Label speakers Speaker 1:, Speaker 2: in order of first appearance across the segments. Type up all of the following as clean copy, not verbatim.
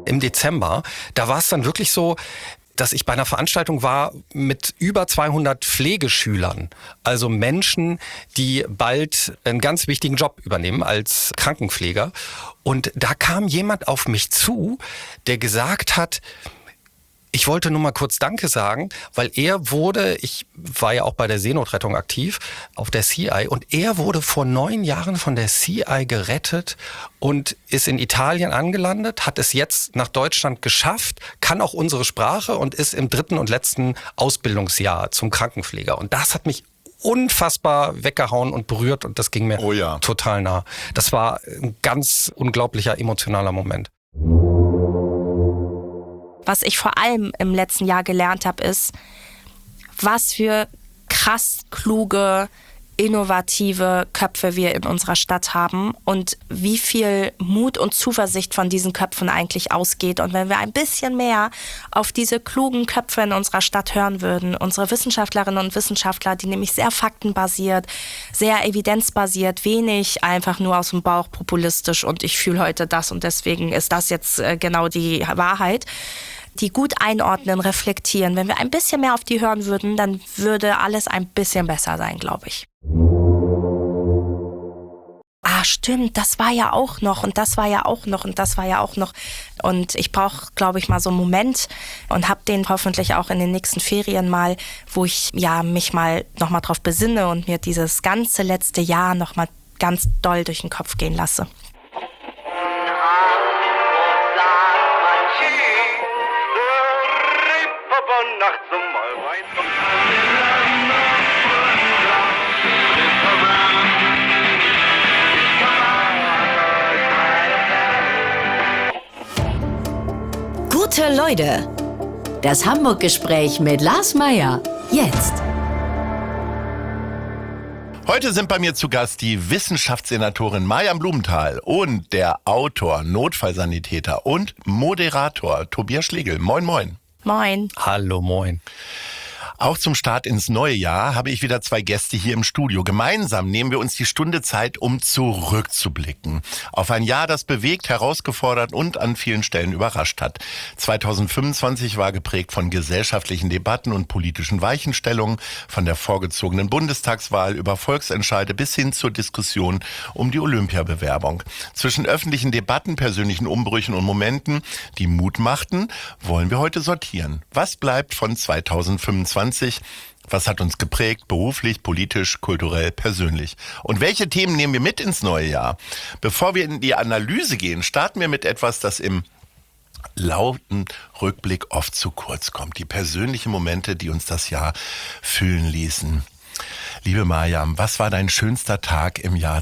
Speaker 1: im Dezember. Da war es dann wirklich so, dass ich bei einer Veranstaltung war mit über 200 Pflegeschülern. Also Menschen, die bald einen ganz wichtigen Job übernehmen als Krankenpfleger. Und da kam jemand auf mich zu, der gesagt hat, ich wollte nur mal kurz Danke sagen, weil ich war ja auch bei der Seenotrettung aktiv, auf der CI, und er wurde vor 9 Jahren von der CI gerettet und ist in Italien angelandet, hat es jetzt nach Deutschland geschafft, kann auch unsere Sprache und ist im 3. und letzten Ausbildungsjahr zum Krankenpfleger. Und das hat mich unfassbar weggehauen und berührt und das ging mir total nah. Das war ein ganz unglaublicher emotionaler Moment.
Speaker 2: Was ich vor allem im letzten Jahr gelernt habe, ist, was für krass kluge, innovative Köpfe wir in unserer Stadt haben und wie viel Mut und Zuversicht von diesen Köpfen eigentlich ausgeht. Und wenn wir ein bisschen mehr auf diese klugen Köpfe in unserer Stadt hören würden, unsere Wissenschaftlerinnen und Wissenschaftler, die nämlich sehr faktenbasiert, sehr evidenzbasiert, wenig einfach nur aus dem Bauch populistisch und ich fühle heute das und deswegen ist das jetzt genau die Wahrheit, die gut einordnen, reflektieren. Wenn wir ein bisschen mehr auf die hören würden, dann würde alles ein bisschen besser sein, glaube ich. Ah, stimmt, das war ja auch noch und das war ja auch noch und das war ja auch noch. Und ich brauche, glaube ich, mal so einen Moment und habe den hoffentlich auch in den nächsten Ferien mal, wo ich mich mal nochmal drauf besinne und mir dieses ganze letzte Jahr nochmal ganz doll durch den Kopf gehen lasse.
Speaker 3: Gute Leute, das Hamburg-Gespräch mit Lars Meyer, jetzt.
Speaker 4: Heute sind bei mir zu Gast die Wissenschaftssenatorin Maryam Blumenthal und der Autor, Notfallsanitäter und Moderator Tobias Schlegel. Moin, moin.
Speaker 2: Moin.
Speaker 1: Hallo, moin.
Speaker 4: Auch zum Start ins neue Jahr habe ich wieder 2 Gäste hier im Studio. Gemeinsam nehmen wir uns die Stunde Zeit, um zurückzublicken. Auf ein Jahr, das bewegt, herausgefordert und an vielen Stellen überrascht hat. 2025 war geprägt von gesellschaftlichen Debatten und politischen Weichenstellungen, von der vorgezogenen Bundestagswahl über Volksentscheide bis hin zur Diskussion um die Olympiabewerbung. Zwischen öffentlichen Debatten, persönlichen Umbrüchen und Momenten, die Mut machten, wollen wir heute sortieren. Was bleibt von 2025? Was hat uns geprägt, beruflich, politisch, kulturell, persönlich? Und welche Themen nehmen wir mit ins neue Jahr? Bevor wir in die Analyse gehen, starten wir mit etwas, das im lauten Rückblick oft zu kurz kommt. Die persönlichen Momente, die uns das Jahr fühlen ließen. Liebe Maryam, was war dein schönster Tag im Jahr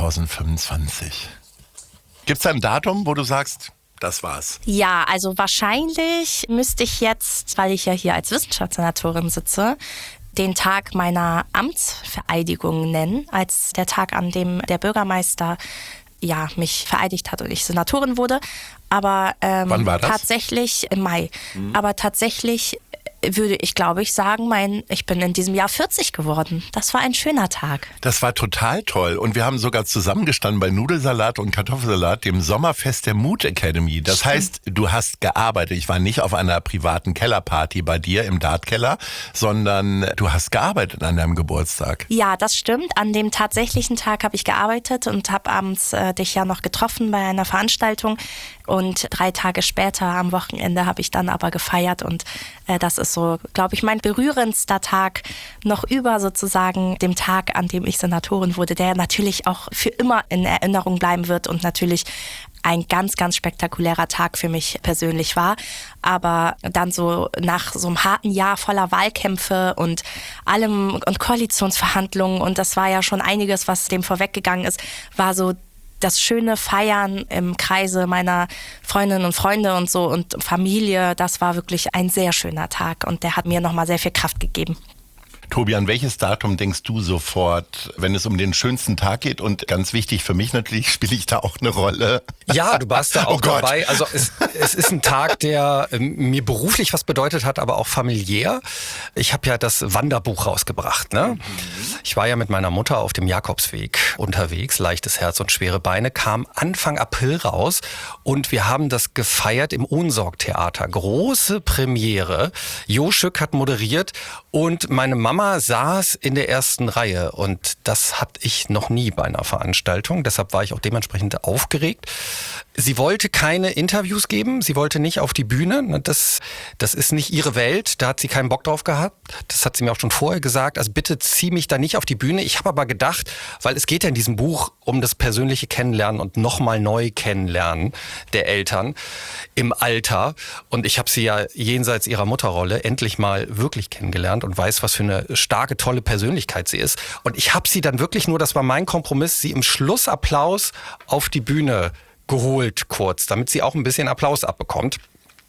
Speaker 4: 2025? Gibt es ein Datum, wo du sagst, das war's?
Speaker 2: Ja, also wahrscheinlich müsste ich jetzt, weil ich ja hier als Wissenschaftssenatorin sitze, den Tag meiner Amtsvereidigung nennen, als der Tag, an dem der Bürgermeister mich vereidigt hat und ich Senatorin wurde. Aber
Speaker 4: wann war das?
Speaker 2: Tatsächlich im Mai. Aber tatsächlich würde ich, glaube ich, sagen, ich bin in diesem Jahr 40 geworden. Das war ein schöner Tag.
Speaker 4: Das war total toll. Und wir haben sogar zusammengestanden bei Nudelsalat und Kartoffelsalat, dem Sommerfest der Mood Academy. Das heißt, du hast gearbeitet. Ich war nicht auf einer privaten Kellerparty bei dir im Dartkeller, sondern du hast gearbeitet an deinem Geburtstag.
Speaker 2: Ja, das stimmt. An dem tatsächlichen Tag habe ich gearbeitet und habe abends dich ja noch getroffen bei einer Veranstaltung. Und 3 Tage später, am Wochenende, habe ich dann aber gefeiert. Und das ist so, glaube ich, mein berührendster Tag noch über sozusagen dem Tag, an dem ich Senatorin wurde, der natürlich auch für immer in Erinnerung bleiben wird und natürlich ein ganz, ganz spektakulärer Tag für mich persönlich war. Aber dann so nach so einem harten Jahr voller Wahlkämpfe und allem und Koalitionsverhandlungen, und das war ja schon einiges, was dem vorweggegangen ist, war so das schöne Feiern im Kreise meiner Freundinnen und Freunde und so und Familie, das war wirklich ein sehr schöner Tag und der hat mir nochmal sehr viel Kraft gegeben.
Speaker 4: Tobi, an welches Datum denkst du sofort, wenn es um den schönsten Tag geht? Und ganz wichtig für mich natürlich, spiele ich da auch eine Rolle?
Speaker 1: Ja, du warst da auch
Speaker 4: Oh Gott.
Speaker 1: dabei. Also es ist ein Tag, der mir beruflich was bedeutet hat, aber auch familiär. Ich habe ja das Wanderbuch rausgebracht. Ne? Ich war ja mit meiner Mutter auf dem Jakobsweg unterwegs. Leichtes Herz und schwere Beine kam Anfang April raus. Und wir haben das gefeiert im Ohnsorg-Theater. Große Premiere. Jo Schück hat moderiert und meine Mama saß in der ersten Reihe. Und das hatte ich noch nie bei einer Veranstaltung. Deshalb war ich auch dementsprechend aufgeregt. Sie wollte keine Interviews geben. Sie wollte nicht auf die Bühne. Das ist nicht ihre Welt. Da hat sie keinen Bock drauf gehabt. Das hat sie mir auch schon vorher gesagt. Also bitte zieh mich da nicht auf die Bühne. Ich habe aber gedacht, weil es geht ja in diesem Buch um das persönliche Kennenlernen und nochmal neu kennenlernen der Eltern im Alter. Und ich habe sie ja jenseits ihrer Mutterrolle endlich mal wirklich kennengelernt und weiß, was für eine starke, tolle Persönlichkeit sie ist. Und ich habe sie dann wirklich nur, das war mein Kompromiss, sie im Schlussapplaus auf die Bühne geholt kurz, damit sie auch ein bisschen Applaus abbekommt.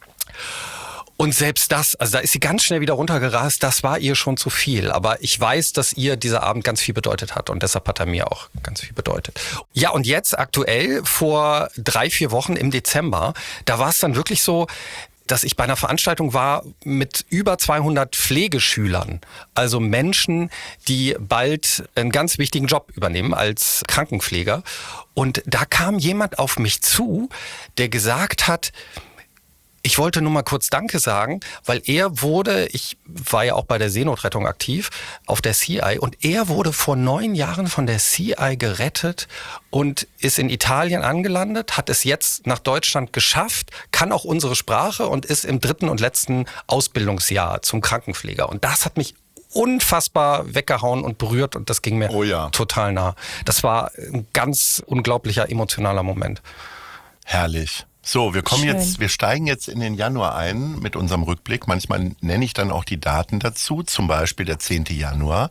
Speaker 1: Und selbst das, also da ist sie ganz schnell wieder runtergerast, das war ihr schon zu viel. Aber ich weiß, dass ihr dieser Abend ganz viel bedeutet hat und deshalb hat er mir auch ganz viel bedeutet. Ja, und jetzt aktuell vor 3-4 Wochen im Dezember, da war es dann wirklich so, dass ich bei einer Veranstaltung war mit über 200 Pflegeschülern. Also Menschen, die bald einen ganz wichtigen Job übernehmen als Krankenpfleger. Und da kam jemand auf mich zu, der gesagt hat, ich wollte nur mal kurz Danke sagen, weil ich war ja auch bei der Seenotrettung aktiv, auf der CI, und er wurde vor 9 Jahren von der CI gerettet und ist in Italien angelandet, hat es jetzt nach Deutschland geschafft, kann auch unsere Sprache und ist im 3. und letzten Ausbildungsjahr zum Krankenpfleger. Und das hat mich unfassbar weggehauen und berührt und das ging mir total nah. Das war ein ganz unglaublicher emotionaler Moment.
Speaker 4: Herrlich. So, wir steigen jetzt in den Januar ein mit unserem Rückblick. Manchmal nenne ich dann auch die Daten dazu, zum Beispiel der 10. Januar.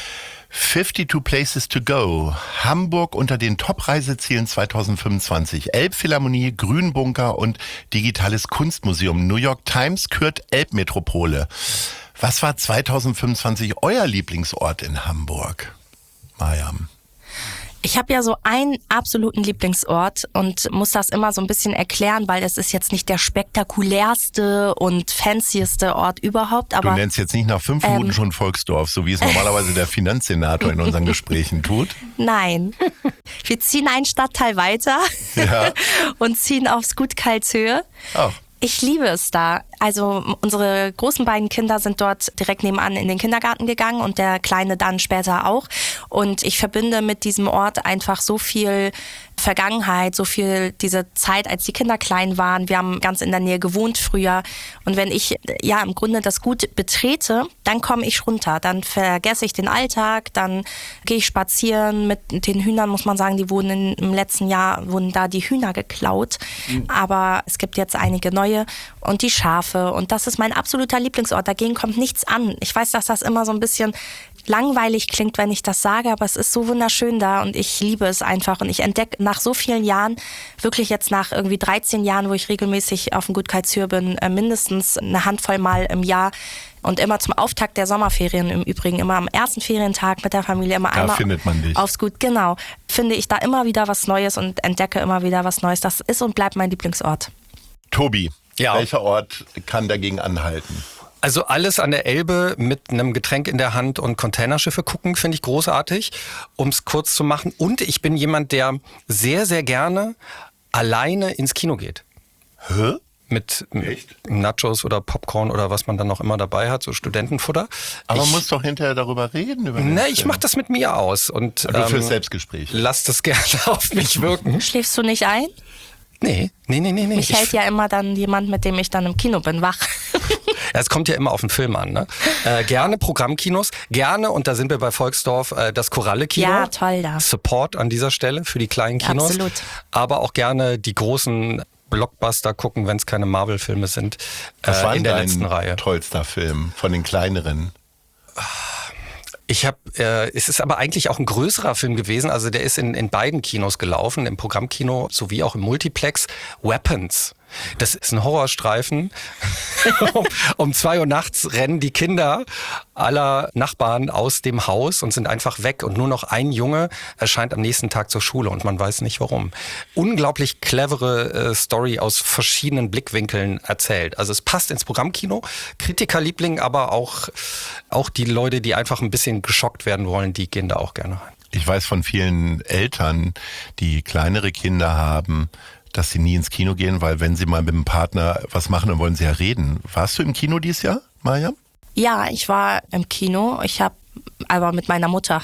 Speaker 4: 52 Places to Go. Hamburg unter den Top-Reisezielen 2025. Elbphilharmonie, Grünbunker und Digitales Kunstmuseum. New York Times kürt Elbmetropole. Was war 2025 euer Lieblingsort in Hamburg, Mariam?
Speaker 2: Ich habe ja so einen absoluten Lieblingsort und muss das immer so ein bisschen erklären, weil es ist jetzt nicht der spektakulärste und fancieste Ort überhaupt. Aber
Speaker 4: du nennst jetzt nicht nach 5 Minuten schon Volksdorf, so wie es normalerweise der Finanzsenator in unseren Gesprächen tut.
Speaker 2: Nein, wir ziehen einen Stadtteil weiter und ziehen aufs Gut Karlshöhe.
Speaker 4: Oh.
Speaker 2: Ich liebe es da. Also unsere großen beiden Kinder sind dort direkt nebenan in den Kindergarten gegangen und der Kleine dann später auch. Und ich verbinde mit diesem Ort einfach so viel Vergangenheit, so viel diese Zeit, als die Kinder klein waren. Wir haben ganz in der Nähe gewohnt früher. Und wenn ich ja im Grunde das Gut betrete, dann komme ich runter. Dann vergesse ich den Alltag, dann gehe ich spazieren mit den Hühnern, muss man sagen, die wurden im letzten Jahr, wurden da die Hühner geklaut. Aber es gibt jetzt einige neue und die Schafe. Und das ist mein absoluter Lieblingsort. Dagegen kommt nichts an. Ich weiß, dass das immer so ein bisschen langweilig klingt, wenn ich das sage, aber es ist so wunderschön da und ich liebe es einfach. Und ich entdecke nach so vielen Jahren, wirklich jetzt nach irgendwie 13 Jahren, wo ich regelmäßig auf dem Gut Karlshöhe bin, mindestens eine Handvoll Mal im Jahr und immer zum Auftakt der Sommerferien im Übrigen, immer am ersten Ferientag mit der Familie, immer
Speaker 4: da
Speaker 2: einmal
Speaker 4: findet man dich.
Speaker 2: Aufs Gut. Genau, finde ich da immer wieder was Neues und entdecke immer wieder was Neues. Das ist und bleibt mein Lieblingsort.
Speaker 4: Tobi,
Speaker 1: ja.
Speaker 4: Welcher Ort kann dagegen anhalten?
Speaker 1: Also alles an der Elbe mit einem Getränk in der Hand und Containerschiffe gucken, finde ich großartig, um es kurz zu machen. Und ich bin jemand, der sehr, sehr gerne alleine ins Kino geht.
Speaker 4: Hä?
Speaker 1: Mit Nachos oder Popcorn oder was man dann noch immer dabei hat, so Studentenfutter.
Speaker 4: Aber man muss doch hinterher darüber reden.
Speaker 1: Ich mache das mit mir aus. Und,
Speaker 4: du führst Selbstgespräch.
Speaker 1: Lass das gerne auf mich wirken.
Speaker 2: Schläfst du nicht ein?
Speaker 1: Nee.
Speaker 2: Mich hält ja immer dann jemand, mit dem ich dann im Kino bin, wach.
Speaker 1: Ja, es kommt ja immer auf den Film an. Ne? Gerne Programmkinos, gerne, und da sind wir bei Volksdorf, das Koralle-Kino.
Speaker 2: Ja, toll da.
Speaker 1: Support an dieser Stelle für die kleinen Kinos.
Speaker 2: Absolut.
Speaker 1: Aber auch gerne die großen Blockbuster gucken, wenn es keine Marvel-Filme sind, in der letzten Reihe.
Speaker 4: Tollster Film von den kleineren?
Speaker 1: Es ist aber eigentlich auch ein größerer Film gewesen, also der ist in beiden Kinos gelaufen, im Programmkino sowie auch im Multiplex. Weapons. Das ist ein Horrorstreifen. um 2 Uhr nachts rennen die Kinder aller Nachbarn aus dem Haus und sind einfach weg. Und nur noch ein Junge erscheint am nächsten Tag zur Schule und man weiß nicht warum. Unglaublich clevere Story aus verschiedenen Blickwinkeln erzählt. Also es passt ins Programmkino. Kritikerliebling, aber auch die Leute, die einfach ein bisschen geschockt werden wollen, die gehen da auch gerne rein.
Speaker 4: Ich weiß von vielen Eltern, die kleinere Kinder haben, dass sie nie ins Kino gehen, weil wenn sie mal mit dem Partner was machen, dann wollen sie ja reden. Warst du im Kino dieses Jahr, Maja?
Speaker 2: Ja, ich war im Kino. Ich habe aber mit meiner Mutter.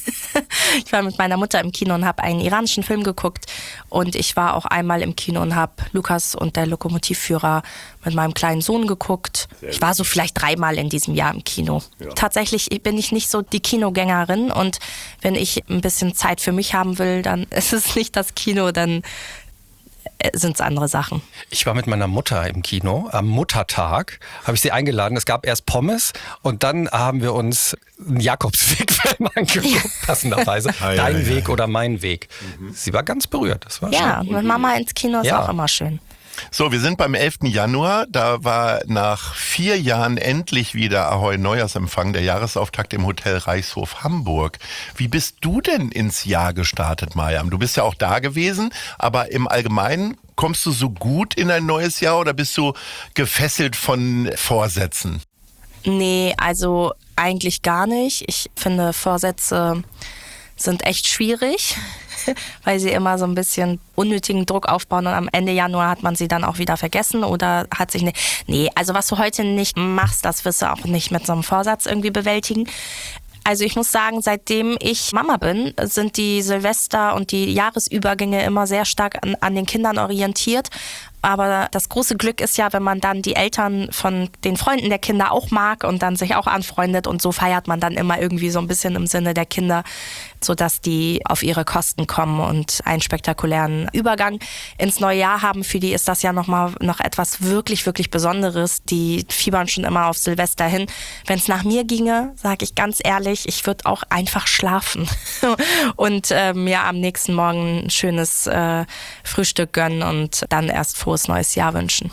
Speaker 2: Ich war mit meiner Mutter im Kino und habe einen iranischen Film geguckt. Und ich war auch einmal im Kino und habe Lukas und der Lokomotivführer mit meinem kleinen Sohn geguckt. Ich war so vielleicht 3-mal in diesem Jahr im Kino. Ja. Tatsächlich bin ich nicht so die Kinogängerin. Und wenn ich ein bisschen Zeit für mich haben will, dann ist es nicht das Kino, dann sind es andere Sachen.
Speaker 1: Ich war mit meiner Mutter im Kino. Am Muttertag habe ich sie eingeladen. Es gab erst Pommes und dann haben wir uns einen Jakobsweg-Film angeguckt, passenderweise. Dein Weg oder mein Weg. Sie war ganz berührt. Das war schön.
Speaker 2: Mit Mama ins Kino ist auch immer schön.
Speaker 4: So, wir sind beim 11. Januar. Da war nach 4 Jahren endlich wieder Ahoi Neujahrsempfang, der Jahresauftakt im Hotel Reichshof Hamburg. Wie bist du denn ins Jahr gestartet, Maja? Du bist ja auch da gewesen, aber im Allgemeinen, kommst du so gut in ein neues Jahr oder bist du gefesselt von Vorsätzen?
Speaker 2: Nee, also eigentlich gar nicht. Ich finde, Vorsätze sind echt schwierig, weil sie immer so ein bisschen unnötigen Druck aufbauen und am Ende Januar hat man sie dann auch wieder vergessen oder hat sich nicht... Nee, also was du heute nicht machst, das wirst du auch nicht mit so einem Vorsatz irgendwie bewältigen. Also ich muss sagen, seitdem ich Mama bin, sind die Silvester- und die Jahresübergänge immer sehr stark an den Kindern orientiert. Aber das große Glück ist ja, wenn man dann die Eltern von den Freunden der Kinder auch mag und dann sich auch anfreundet und so feiert man dann immer irgendwie so ein bisschen im Sinne der Kinder, sodass die auf ihre Kosten kommen und einen spektakulären Übergang ins neue Jahr haben. Für die ist das ja noch etwas wirklich, wirklich Besonderes. Die fiebern schon immer auf Silvester hin. Wenn es nach mir ginge, sage ich ganz ehrlich, ich würde auch einfach schlafen und mir am nächsten Morgen ein schönes Frühstück gönnen und dann erst frohes neues Jahr wünschen.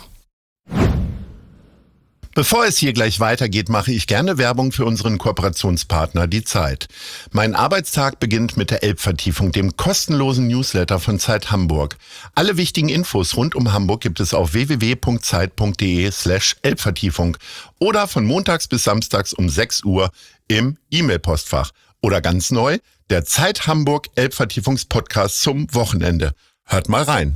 Speaker 4: Bevor es hier gleich weitergeht, mache ich gerne Werbung für unseren Kooperationspartner Die Zeit. Mein Arbeitstag beginnt mit der Elbvertiefung, dem kostenlosen Newsletter von Zeit Hamburg. Alle wichtigen Infos rund um Hamburg gibt es auf www.zeit.de/Elbvertiefung oder von montags bis samstags um 6 Uhr im E-Mail-Postfach. Oder ganz neu, der Zeit Hamburg Elbvertiefungspodcast zum Wochenende. Hört mal rein.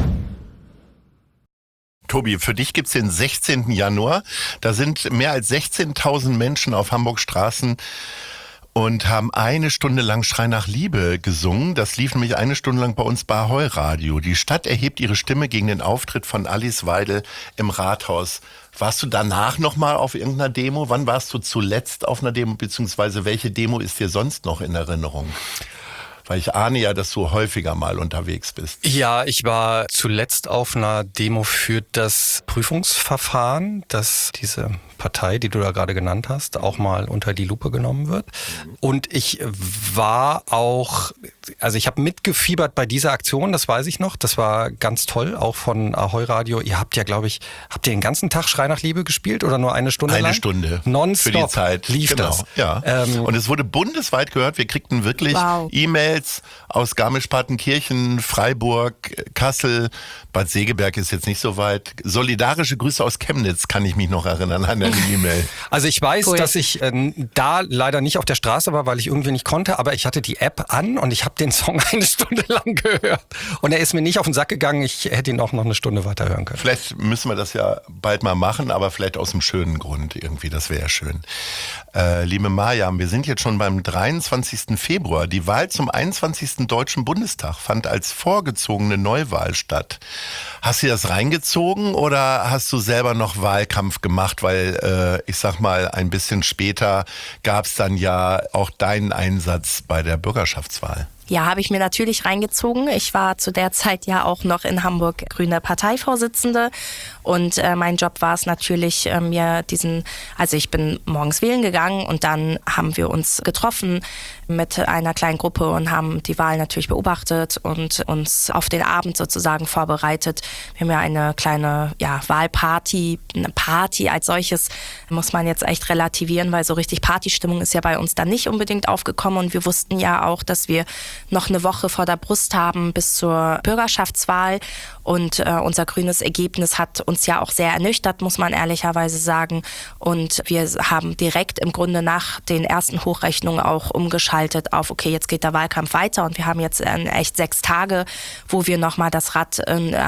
Speaker 4: Tobi, für dich gibt's den 16. Januar. Da sind mehr als 16.000 Menschen auf Hamburgs Straßen und haben 1 Stunde lang Schrei nach Liebe gesungen. Das lief nämlich 1 Stunde lang bei uns bei Ahoi Radio. Die Stadt erhebt ihre Stimme gegen den Auftritt von Alice Weidel im Rathaus. Warst du danach nochmal auf irgendeiner Demo? Wann warst du zuletzt auf einer Demo, beziehungsweise welche Demo ist dir sonst noch in Erinnerung? Weil ich ahne ja, dass du häufiger mal unterwegs bist.
Speaker 1: Ja, ich war zuletzt auf einer Demo für das Prüfungsverfahren, dass diese Partei, die du da gerade genannt hast, auch mal unter die Lupe genommen wird. Und ich war auch, also ich habe mitgefiebert bei dieser Aktion, das weiß ich noch. Das war ganz toll, auch von Ahoi Radio. Ihr habt ja, glaube ich, habt ihr den ganzen Tag Schrei nach Liebe gespielt oder nur 1 Stunde lang?
Speaker 4: 1 Stunde.
Speaker 1: Nonstop
Speaker 4: für die Zeit.
Speaker 1: Lief
Speaker 4: genau.
Speaker 1: das.
Speaker 4: Ja. Und es wurde bundesweit gehört. Wir kriegten wirklich E-Mails aus Garmisch-Partenkirchen, Freiburg, Kassel, Bad Segeberg ist jetzt nicht so weit. Solidarische Grüße aus Chemnitz, kann ich mich noch erinnern an eine E-Mail.
Speaker 1: Also ich weiß, dass ich da leider nicht auf der Straße war, weil ich irgendwie nicht konnte, aber ich hatte die App an und ich habe den Song 1 Stunde lang gehört. Und er ist mir nicht auf den Sack gegangen, ich hätte ihn auch noch 1 Stunde weiter hören können.
Speaker 4: Vielleicht müssen wir das ja bald mal machen, aber vielleicht aus einem schönen Grund irgendwie, das wäre ja schön. Liebe Maja, wir sind jetzt schon beim 23. Februar. Die Wahl zum 21. Deutschen Bundestag fand als vorgezogene Neuwahl statt. Hast du das reingezogen oder hast du selber noch Wahlkampf gemacht? Weil ich sag mal, ein bisschen später gab es dann ja auch deinen Einsatz bei der Bürgerschaftswahl.
Speaker 2: Ja, habe ich mir natürlich reingezogen. Ich war zu der Zeit ja auch noch in Hamburg grüne Parteivorsitzende und mein Job war es natürlich, also ich bin morgens wählen gegangen und dann haben wir uns getroffen mit einer kleinen Gruppe und haben die Wahl natürlich beobachtet und uns auf den Abend sozusagen vorbereitet. Wir haben ja eine kleine Wahlparty, eine Party als solches muss man jetzt echt relativieren, weil so richtig Partystimmung ist ja bei uns dann nicht unbedingt aufgekommen und wir wussten ja auch, dass wir noch eine Woche vor der Brust haben bis zur Bürgerschaftswahl und unser grünes Ergebnis hat uns ja auch sehr ernüchtert, muss man ehrlicherweise sagen, und wir haben direkt im Grunde nach den ersten Hochrechnungen auch umgeschaltet auf, okay, jetzt geht der Wahlkampf weiter und wir haben jetzt echt 6 Tage, wo wir nochmal das Rad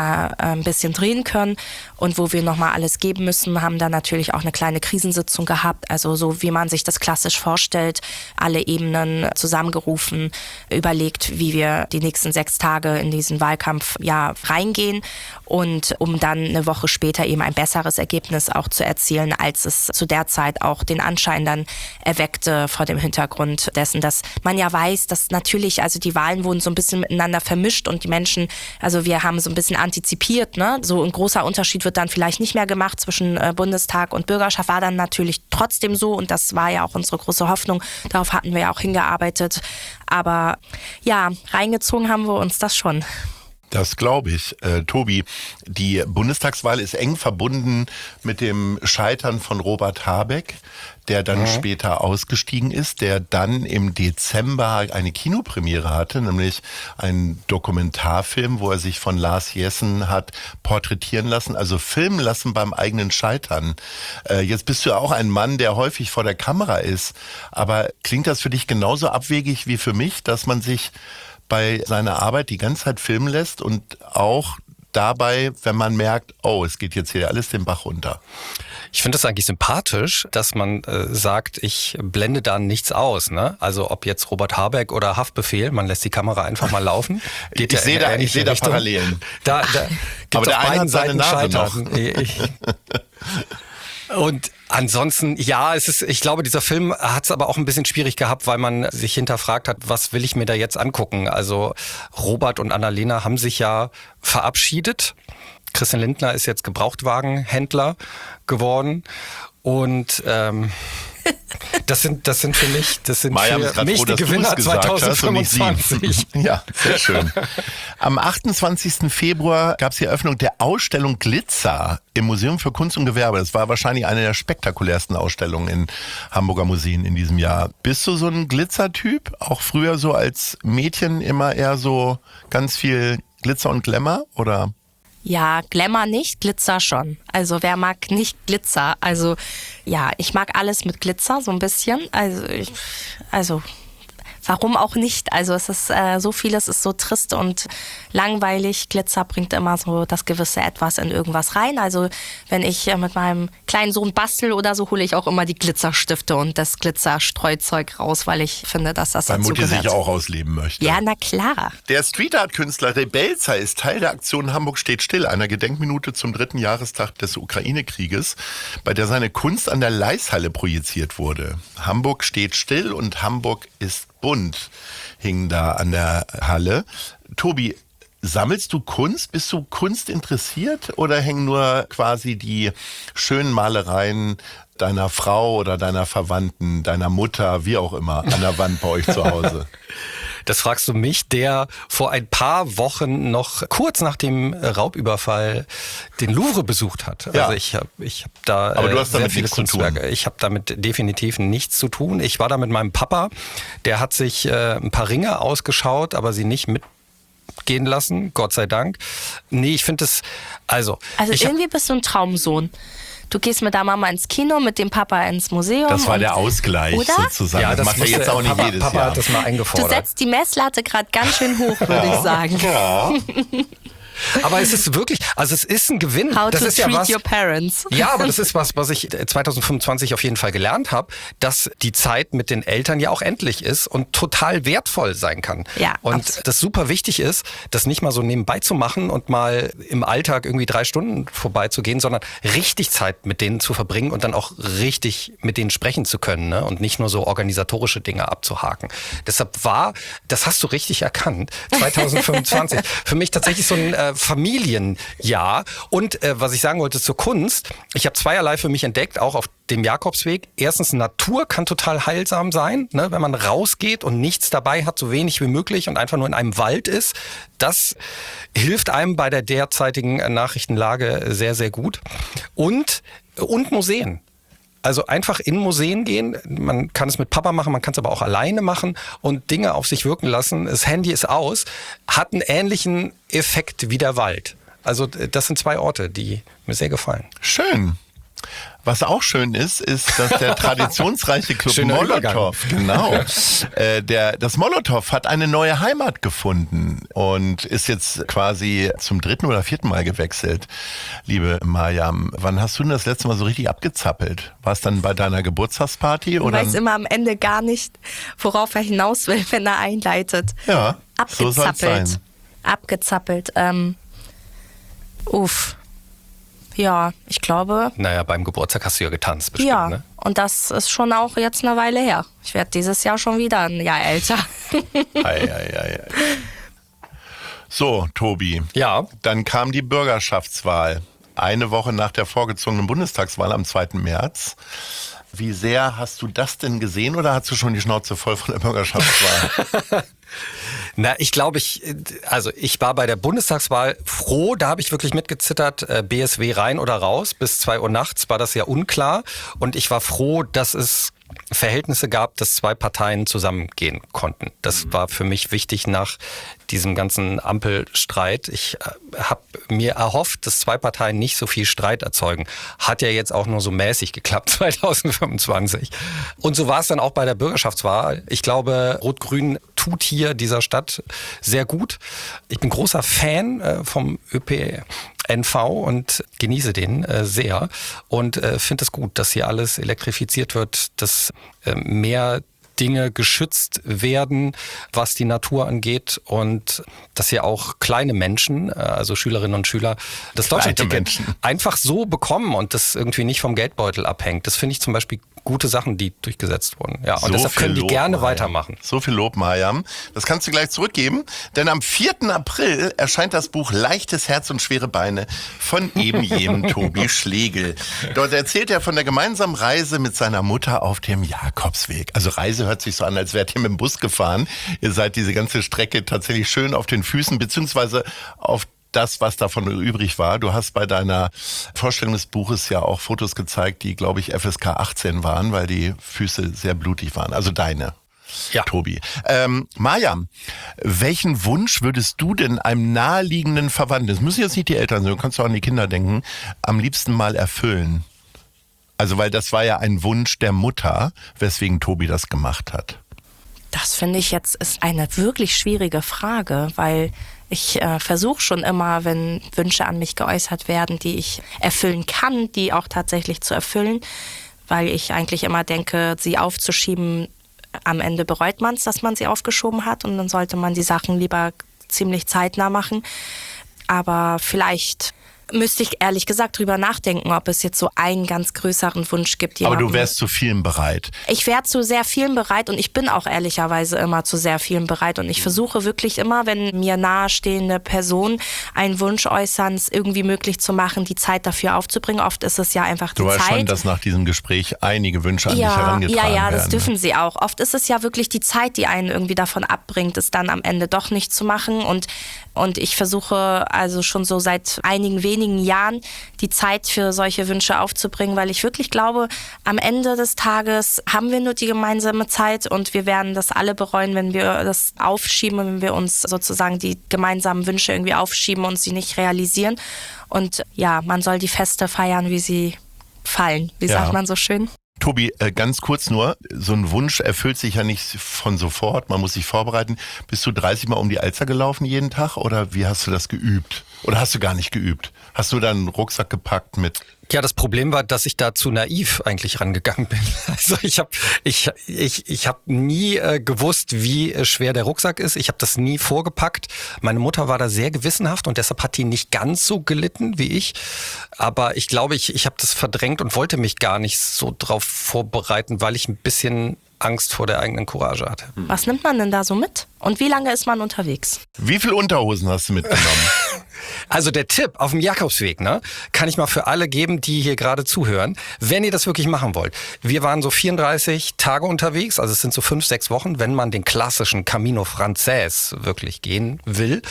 Speaker 2: ein bisschen drehen können und wo wir nochmal alles geben müssen, haben dann natürlich auch eine kleine Krisensitzung gehabt, also so wie man sich das klassisch vorstellt, alle Ebenen zusammengerufen, überlegt, wie wir die nächsten 6 Tage in diesen Wahlkampf reingehen und um dann eine Woche später eben ein besseres Ergebnis auch zu erzielen, als es zu der Zeit auch den Anschein dann erweckte vor dem Hintergrund dessen, dass man ja weiß, dass natürlich, also die Wahlen wurden so ein bisschen miteinander vermischt und die Menschen, also wir haben so ein bisschen antizipiert, ne? So ein großer Unterschied wird dann vielleicht nicht mehr gemacht zwischen Bundestag und Bürgerschaft, war dann natürlich trotzdem so und das war ja auch unsere große Hoffnung, darauf hatten wir ja auch hingearbeitet, aber ja, reingezogen haben wir uns das schon.
Speaker 4: Das glaube ich. Tobi, die Bundestagswahl ist eng verbunden mit dem Scheitern von Robert Habeck, der dann später ausgestiegen ist, der dann im Dezember eine Kinopremiere hatte, nämlich einen Dokumentarfilm, wo er sich von Lars Jessen hat porträtieren lassen, also filmen lassen beim eigenen Scheitern. Jetzt bist du auch ein Mann, der häufig vor der Kamera ist, aber klingt das für dich genauso abwegig wie für mich, dass man sich bei seiner Arbeit die ganze Zeit filmen lässt und auch dabei, wenn man merkt, oh, es geht jetzt hier alles den Bach runter?
Speaker 1: Ich finde es eigentlich sympathisch, dass man sagt, ich blende da nichts aus. Ne? Also ob jetzt Robert Habeck oder Haftbefehl, man lässt die Kamera einfach mal laufen. Geht
Speaker 4: ich sehe da Parallelen.
Speaker 1: Da
Speaker 4: aber der eine hat seine Nase noch.
Speaker 1: Und ansonsten, ja, ich glaube, dieser Film hat es aber auch ein bisschen schwierig gehabt, weil man sich hinterfragt hat, was will ich mir da jetzt angucken? Also Robert und Annalena haben sich ja verabschiedet. Christian Lindner ist jetzt Gebrauchtwagenhändler geworden und das sind für mich, für mich die Gewinner 2025.
Speaker 4: Ja, sehr schön. Am 28. Februar gab es die Eröffnung der Ausstellung Glitzer im Museum für Kunst und Gewerbe. Das war wahrscheinlich eine der spektakulärsten Ausstellungen in Hamburger Museen in diesem Jahr. Bist du so ein Glitzertyp? Auch früher so als Mädchen immer eher so ganz viel Glitzer und Glamour, oder?
Speaker 2: Ja, Glamour nicht, Glitzer schon. Also wer mag nicht Glitzer? Also ja, ich mag alles mit Glitzer so ein bisschen. Also warum auch nicht? Also es ist so vieles ist so trist und langweilig. Glitzer bringt immer so das gewisse Etwas in irgendwas rein. Also wenn ich mit meinem kleinen Sohn bastel oder so, hole ich auch immer die Glitzerstifte und das Glitzerstreuzeug raus, weil ich finde, dass das dazu gehört.
Speaker 4: Weil Mutti sich auch ausleben möchte.
Speaker 2: Ja, na klar.
Speaker 4: Der Streetart-Künstler Rebelza ist Teil der Aktion Hamburg steht still, einer Gedenkminute zum 3. Jahrestag des Ukraine-Krieges, bei der seine Kunst an der Leishalle projiziert wurde. Hamburg steht still und Hamburg ist bunt, hing da an der Halle. Tobi, sammelst du Kunst? Bist du Kunst interessiert oder hängen nur quasi die schönen Malereien deiner Frau oder deiner Verwandten, deiner Mutter, wie auch immer, an der Wand bei euch zu Hause?
Speaker 1: Das fragst du mich, der vor ein paar Wochen noch kurz nach dem Raubüberfall den Louvre besucht hat.
Speaker 4: Ja.
Speaker 1: Also ich hab da
Speaker 4: aber du hast damit
Speaker 1: sehr viele
Speaker 4: nichts Kunstwerke.
Speaker 1: Zu tun. Ich habe damit definitiv nichts zu tun. Ich war da mit meinem Papa, der hat sich ein paar Ringe ausgeschaut, aber sie nicht mitgehen lassen, Gott sei Dank. Nee, ich finde es, also
Speaker 2: irgendwie bist du ein Traumsohn. Du gehst mit der Mama ins Kino, mit dem Papa ins Museum.
Speaker 4: Das war der Ausgleich sozusagen.
Speaker 1: Ja, das macht er jetzt auch nicht jedes Jahr. Papa hat das mal eingefordert.
Speaker 2: Du setzt die Messlatte gerade ganz schön hoch, würde ich sagen.
Speaker 4: Ja.
Speaker 1: Aber es ist wirklich, also es ist ein Gewinn.
Speaker 2: How
Speaker 1: das
Speaker 2: to
Speaker 1: ist ja
Speaker 2: treat
Speaker 1: was,
Speaker 2: your parents.
Speaker 1: Ja, aber das ist was ich 2025 auf jeden Fall gelernt habe, dass die Zeit mit den Eltern ja auch endlich ist und total wertvoll sein kann.
Speaker 2: Ja,
Speaker 1: und
Speaker 2: absolut.
Speaker 1: das super wichtig ist, das nicht mal so nebenbei zu machen und mal im Alltag irgendwie 3 Stunden vorbeizugehen, sondern richtig Zeit mit denen zu verbringen und dann auch richtig mit denen sprechen zu können, ne? Und nicht nur so organisatorische Dinge abzuhaken. Deshalb das hast du richtig erkannt, 2025 für mich tatsächlich so ein Familienjahr. Und was ich sagen wollte zur Kunst, ich habe zweierlei für mich entdeckt, auch auf dem Jakobsweg. Erstens, Natur kann total heilsam sein, ne? Wenn man rausgeht und nichts dabei hat, so wenig wie möglich und einfach nur in einem Wald ist. Das hilft einem bei der derzeitigen Nachrichtenlage sehr, sehr gut. Und Museen. Also einfach in Museen gehen. Man kann es mit Papa machen, man kann es aber auch alleine machen und Dinge auf sich wirken lassen. Das Handy ist aus, hat einen ähnlichen Effekt wie der Wald. Also das sind 2 Orte, die mir sehr gefallen.
Speaker 4: Schön. Was auch schön ist, dass der traditionsreiche Club Molotow, das Molotow hat eine neue Heimat gefunden und ist jetzt quasi zum 3. oder 4. Mal gewechselt. Liebe Marjam, wann hast du denn das letzte Mal so richtig abgezappelt? War es dann bei deiner Geburtstagsparty?
Speaker 2: Ich weiß immer am Ende gar nicht, worauf er hinaus will, wenn er einleitet.
Speaker 4: Ja, so soll es sein.
Speaker 2: Abgezappelt. Ja, ich glaube.
Speaker 1: Naja, beim Geburtstag hast du ja getanzt bestimmt,
Speaker 2: Ja,
Speaker 1: ne?
Speaker 2: und das ist schon auch jetzt eine Weile her. Ich werde dieses Jahr schon wieder ein Jahr älter.
Speaker 4: Ei. So, Tobi.
Speaker 1: Ja.
Speaker 4: Dann kam die Bürgerschaftswahl. Eine Woche nach der vorgezogenen Bundestagswahl am 2. März. Wie sehr hast du das denn gesehen oder hast du schon die Schnauze voll von der Bürgerschaftswahl?
Speaker 1: Na, ich glaube, ich war bei der Bundestagswahl froh, da habe ich wirklich mitgezittert, BSW rein oder raus. Bis 2 Uhr nachts war das ja unklar. Und ich war froh, dass es Verhältnisse gab, dass 2 Parteien zusammengehen konnten. Das war für mich wichtig nach diesem ganzen Ampelstreit. Ich habe mir erhofft, dass 2 Parteien nicht so viel Streit erzeugen. Hat ja jetzt auch nur so mäßig geklappt 2025. Und so war es dann auch bei der Bürgerschaftswahl. Ich glaube, Rot-Grün tut hier dieser Stadt sehr gut. Ich bin großer Fan vom ÖPNV und genieße den sehr und finde es gut, dass hier alles elektrifiziert wird, dass mehr Dinge geschützt werden, was die Natur angeht und dass hier auch kleine Menschen, also Schülerinnen und Schüler, das Deutschlandticket einfach so bekommen und das irgendwie nicht vom Geldbeutel abhängt. Das finde ich zum Beispiel gute Sachen, die durchgesetzt wurden. Ja, und so deshalb können die gerne weitermachen.
Speaker 4: So viel Lob, Marjam. Das kannst du gleich zurückgeben, denn am 4. April erscheint das Buch Leichtes Herz und schwere Beine von eben jenem Tobi Schlegel. Dort erzählt er von der gemeinsamen Reise mit seiner Mutter auf dem Jakobsweg. Also Reise hört sich so an, als wärt ihr mit dem Bus gefahren. Ihr seid diese ganze Strecke tatsächlich schön auf den Füßen, beziehungsweise auf das, was davon übrig war. Du hast bei deiner Vorstellung des Buches ja auch Fotos gezeigt, die, glaube ich, FSK 18 waren, weil die Füße sehr blutig waren. Also deine, ja. Tobi. Marjam, welchen Wunsch würdest du denn einem naheliegenden Verwandten, das müssen jetzt nicht die Eltern sein, du kannst auch an die Kinder denken, am liebsten mal erfüllen? Also, weil das war ja ein Wunsch der Mutter, weswegen Tobi das gemacht hat.
Speaker 2: Das finde ich jetzt ist eine wirklich schwierige Frage, weil ich versuche schon immer, wenn Wünsche an mich geäußert werden, die ich erfüllen kann, die auch tatsächlich zu erfüllen, weil ich eigentlich immer denke, sie aufzuschieben, am Ende bereut man es, dass man sie aufgeschoben hat und dann sollte man die Sachen lieber ziemlich zeitnah machen. Aber vielleicht müsste ich ehrlich gesagt drüber nachdenken, ob es jetzt so einen ganz größeren Wunsch gibt.
Speaker 4: Aber du wärst zu vielem bereit.
Speaker 2: Ich wäre zu sehr vielem bereit und ich bin auch ehrlicherweise immer zu sehr vielem bereit und ich versuche wirklich immer, wenn mir nahestehende Personen einen Wunsch äußern, es irgendwie möglich zu machen, die Zeit dafür aufzubringen. Oft ist es ja einfach die Zeit.
Speaker 4: Du weißt schon, dass nach diesem Gespräch einige Wünsche an dich herangetragen werden.
Speaker 2: Ja, das dürfen sie auch. Oft ist es ja wirklich die Zeit, die einen irgendwie davon abbringt, es dann am Ende doch nicht zu machen und ich versuche also schon so seit einigen wenigen Jahren die Zeit für solche Wünsche aufzubringen, weil ich wirklich glaube, am Ende des Tages haben wir nur die gemeinsame Zeit und wir werden das alle bereuen, wenn wir das aufschieben und wenn wir uns sozusagen die gemeinsamen Wünsche irgendwie aufschieben und sie nicht realisieren. Und ja, man soll die Feste feiern, wie sie fallen. Wie sagt man so schön?
Speaker 4: Tobi, ganz kurz nur, so ein Wunsch erfüllt sich ja nicht von sofort, man muss sich vorbereiten. Bist du 30 Mal um die Alster gelaufen jeden Tag oder wie hast du das geübt? Oder hast du gar nicht geübt? Hast du dann einen Rucksack gepackt mit...
Speaker 1: Ja, das Problem war, dass ich da zu naiv eigentlich rangegangen bin. Also ich hab nie gewusst, wie schwer der Rucksack ist. Ich habe das nie vorgepackt. Meine Mutter war da sehr gewissenhaft und deshalb hat die nicht ganz so gelitten wie ich. Aber ich glaube, ich habe das verdrängt und wollte mich gar nicht so drauf vorbereiten, weil ich ein bisschen Angst vor der eigenen Courage hatte.
Speaker 2: Was nimmt man denn da so mit? Und wie lange ist man unterwegs?
Speaker 4: Wie viel Unterhosen hast du mitgenommen?
Speaker 1: Also der Tipp auf dem Jakobsweg, ne, kann ich mal für alle geben, die hier gerade zuhören, wenn ihr das wirklich machen wollt. Wir waren so 34 Tage unterwegs, also es sind so 5-6 Wochen, wenn man den klassischen Camino Frances wirklich gehen will.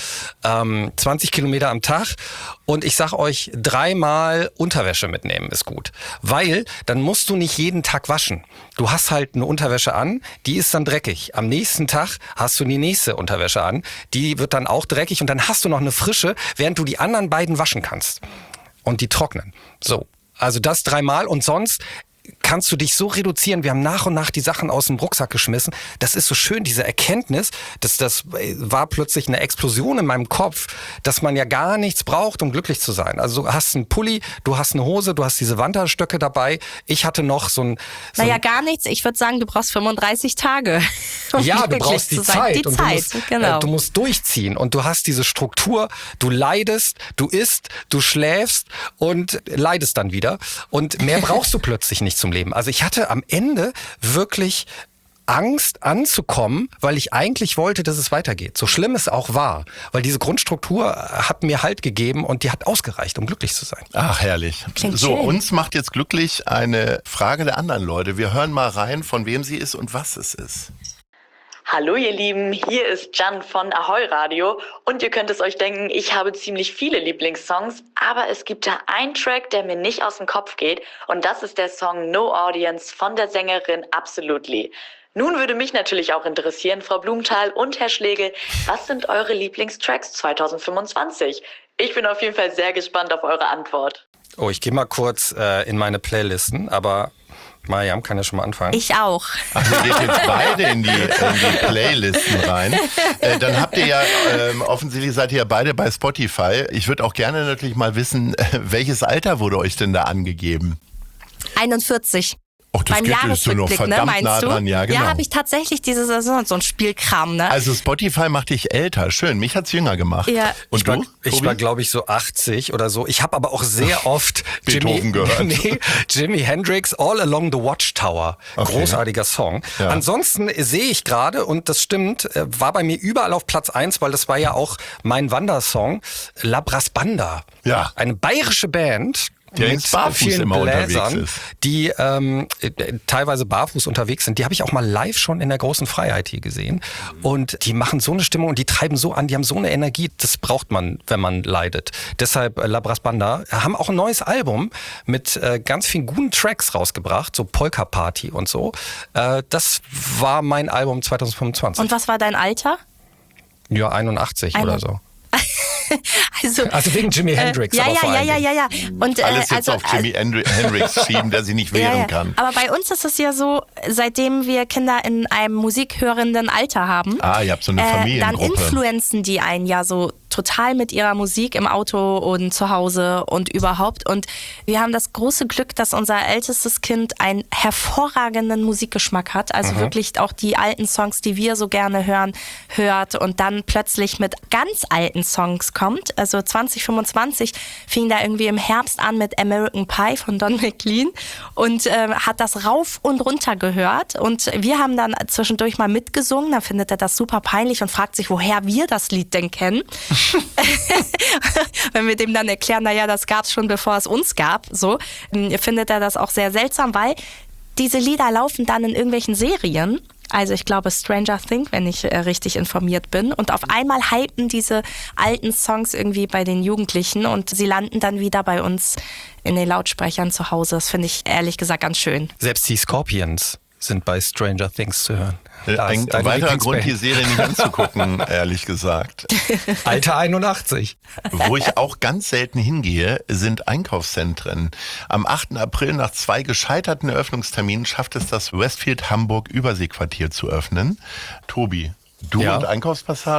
Speaker 1: 20 Kilometer am Tag und ich sag euch, 3-mal Unterwäsche mitnehmen ist gut, weil dann musst du nicht jeden Tag waschen. Du hast halt eine Unterwäsche an, die ist dann dreckig. Am nächsten Tag hast du die nächste Unterwäsche an, die wird dann auch dreckig und dann hast du noch eine frische, während du die anderen beiden waschen kannst und die trocknen. So, also das 3-mal und sonst kannst du dich so reduzieren. Wir haben nach und nach die Sachen aus dem Rucksack geschmissen. Das ist so schön, diese Erkenntnis, das war plötzlich eine Explosion in meinem Kopf, dass man ja gar nichts braucht, um glücklich zu sein. Also du hast einen Pulli, du hast eine Hose, du hast diese Wanderstöcke dabei. Ich hatte noch so ein...
Speaker 2: Gar nichts. Ich würde sagen, du brauchst 35 Tage.
Speaker 1: Ja, du brauchst die Zeit.
Speaker 2: Die Zeit, genau.
Speaker 1: Du musst durchziehen und du hast diese Struktur, du leidest, du isst, du schläfst und leidest dann wieder. Und mehr brauchst du plötzlich nicht zum Leben. Also ich hatte am Ende wirklich Angst anzukommen, weil ich eigentlich wollte, dass es weitergeht. So schlimm es auch war, weil diese Grundstruktur hat mir Halt gegeben und die hat ausgereicht, um glücklich zu sein.
Speaker 4: Ach, herrlich.
Speaker 2: Klingt
Speaker 4: so,
Speaker 2: schön.
Speaker 4: uns macht jetzt glücklich eine Frage der anderen Leute. Wir hören mal rein, von wem sie ist und was es ist.
Speaker 5: Hallo ihr Lieben, hier ist Jan von Ahoi Radio und ihr könnt es euch denken, ich habe ziemlich viele Lieblingssongs, aber es gibt da einen Track, der mir nicht aus dem Kopf geht und das ist der Song No Audience von der Sängerin Absolutely. Nun würde mich natürlich auch interessieren, Frau Blumenthal und Herr Schlegel, was sind eure Lieblingstracks 2025? Ich bin auf jeden Fall sehr gespannt auf eure Antwort.
Speaker 1: Oh, ich gehe mal kurz in meine Playlisten, aber Mariam kann ja schon mal anfangen.
Speaker 2: Ich auch.
Speaker 4: Ach, ihr geht jetzt beide in die Playlisten rein. Dann habt ihr ja, offensichtlich seid ihr ja beide bei Spotify. Ich würde auch gerne natürlich mal wissen, welches Alter wurde euch denn da angegeben?
Speaker 2: 41.
Speaker 4: Och, das
Speaker 2: Beim
Speaker 4: geht jetzt nur noch
Speaker 2: Jahresrückblick,
Speaker 4: verdammt
Speaker 2: meinst
Speaker 4: nah
Speaker 2: du?
Speaker 4: dran. Ja, genau.
Speaker 2: Ja, habe ich tatsächlich dieses so ein Spielkram, ne?
Speaker 4: Also Spotify macht dich älter. Schön, mich hat's jünger gemacht.
Speaker 2: Ja.
Speaker 4: Und du?
Speaker 1: Ich war glaube ich so 80 oder so. Ich habe aber auch sehr oft
Speaker 4: Beethoven gehört.
Speaker 1: Jimi Hendrix All Along the Watchtower.
Speaker 4: Okay.
Speaker 1: Großartiger Song.
Speaker 4: Ja.
Speaker 1: Ansonsten sehe ich gerade, und das stimmt, war bei mir überall auf Platz 1, weil das war ja auch mein Wandersong, La Brass Banda.
Speaker 4: Ja.
Speaker 1: Eine bayerische Band.
Speaker 4: Der
Speaker 1: mit
Speaker 4: jetzt barfuß
Speaker 1: vielen
Speaker 4: immer
Speaker 1: Bläsern,
Speaker 4: unterwegs ist.
Speaker 1: die teilweise barfuß unterwegs sind. Die habe ich auch mal live schon in der großen Freiheit hier gesehen. Und die machen so eine Stimmung und die treiben so an, die haben so eine Energie, das braucht man, wenn man leidet. Deshalb La Brass Banda haben auch ein neues Album mit ganz vielen guten Tracks rausgebracht, so Polka Party und so. Das war mein Album 2025.
Speaker 2: Und was war dein Alter?
Speaker 1: Ja, 81 oder so. Also wegen Jimi Hendrix.
Speaker 2: Ja. Und,
Speaker 4: Alles jetzt auf Jimi Hendrix schieben, der sie nicht wehren kann.
Speaker 2: Aber bei uns ist es ja so, seitdem wir Kinder in einem musikhörenden Alter haben,
Speaker 4: ihr habt so eine Familiengruppe.
Speaker 2: dann influenzen die einen ja so total mit ihrer Musik im Auto und zu Hause und überhaupt. Und wir haben das große Glück, dass unser ältestes Kind einen hervorragenden Musikgeschmack hat. Also wirklich auch die alten Songs, die wir so gerne hören, hört und dann plötzlich mit ganz alten Songs kommt. Also 2025 fing da irgendwie im Herbst an mit American Pie von Don McLean und hat das rauf und runter gehört. Und wir haben dann zwischendurch mal mitgesungen. Dann findet er das super peinlich und fragt sich, woher wir das Lied denn kennen. Wenn wir dem dann erklären, naja, das gab es schon, bevor es uns gab, so, findet er das auch sehr seltsam, weil diese Lieder laufen dann in irgendwelchen Serien. Also ich glaube Stranger Things, wenn ich richtig informiert bin. Und auf einmal hypen diese alten Songs irgendwie bei den Jugendlichen und sie landen dann wieder bei uns in den Lautsprechern zu Hause. Das finde ich ehrlich gesagt ganz schön.
Speaker 1: Selbst die Scorpions sind bei Stranger Things zu hören.
Speaker 4: Ein weiterer Grund, die Serie nicht anzugucken, ehrlich gesagt.
Speaker 1: Alter 81.
Speaker 4: Wo ich auch ganz selten hingehe, sind Einkaufszentren. Am 8. April nach 2 gescheiterten Eröffnungsterminen schafft es das Westfield Hamburg Überseequartier zu öffnen. Tobi, du
Speaker 1: Ja.
Speaker 4: und Einkaufspassagen?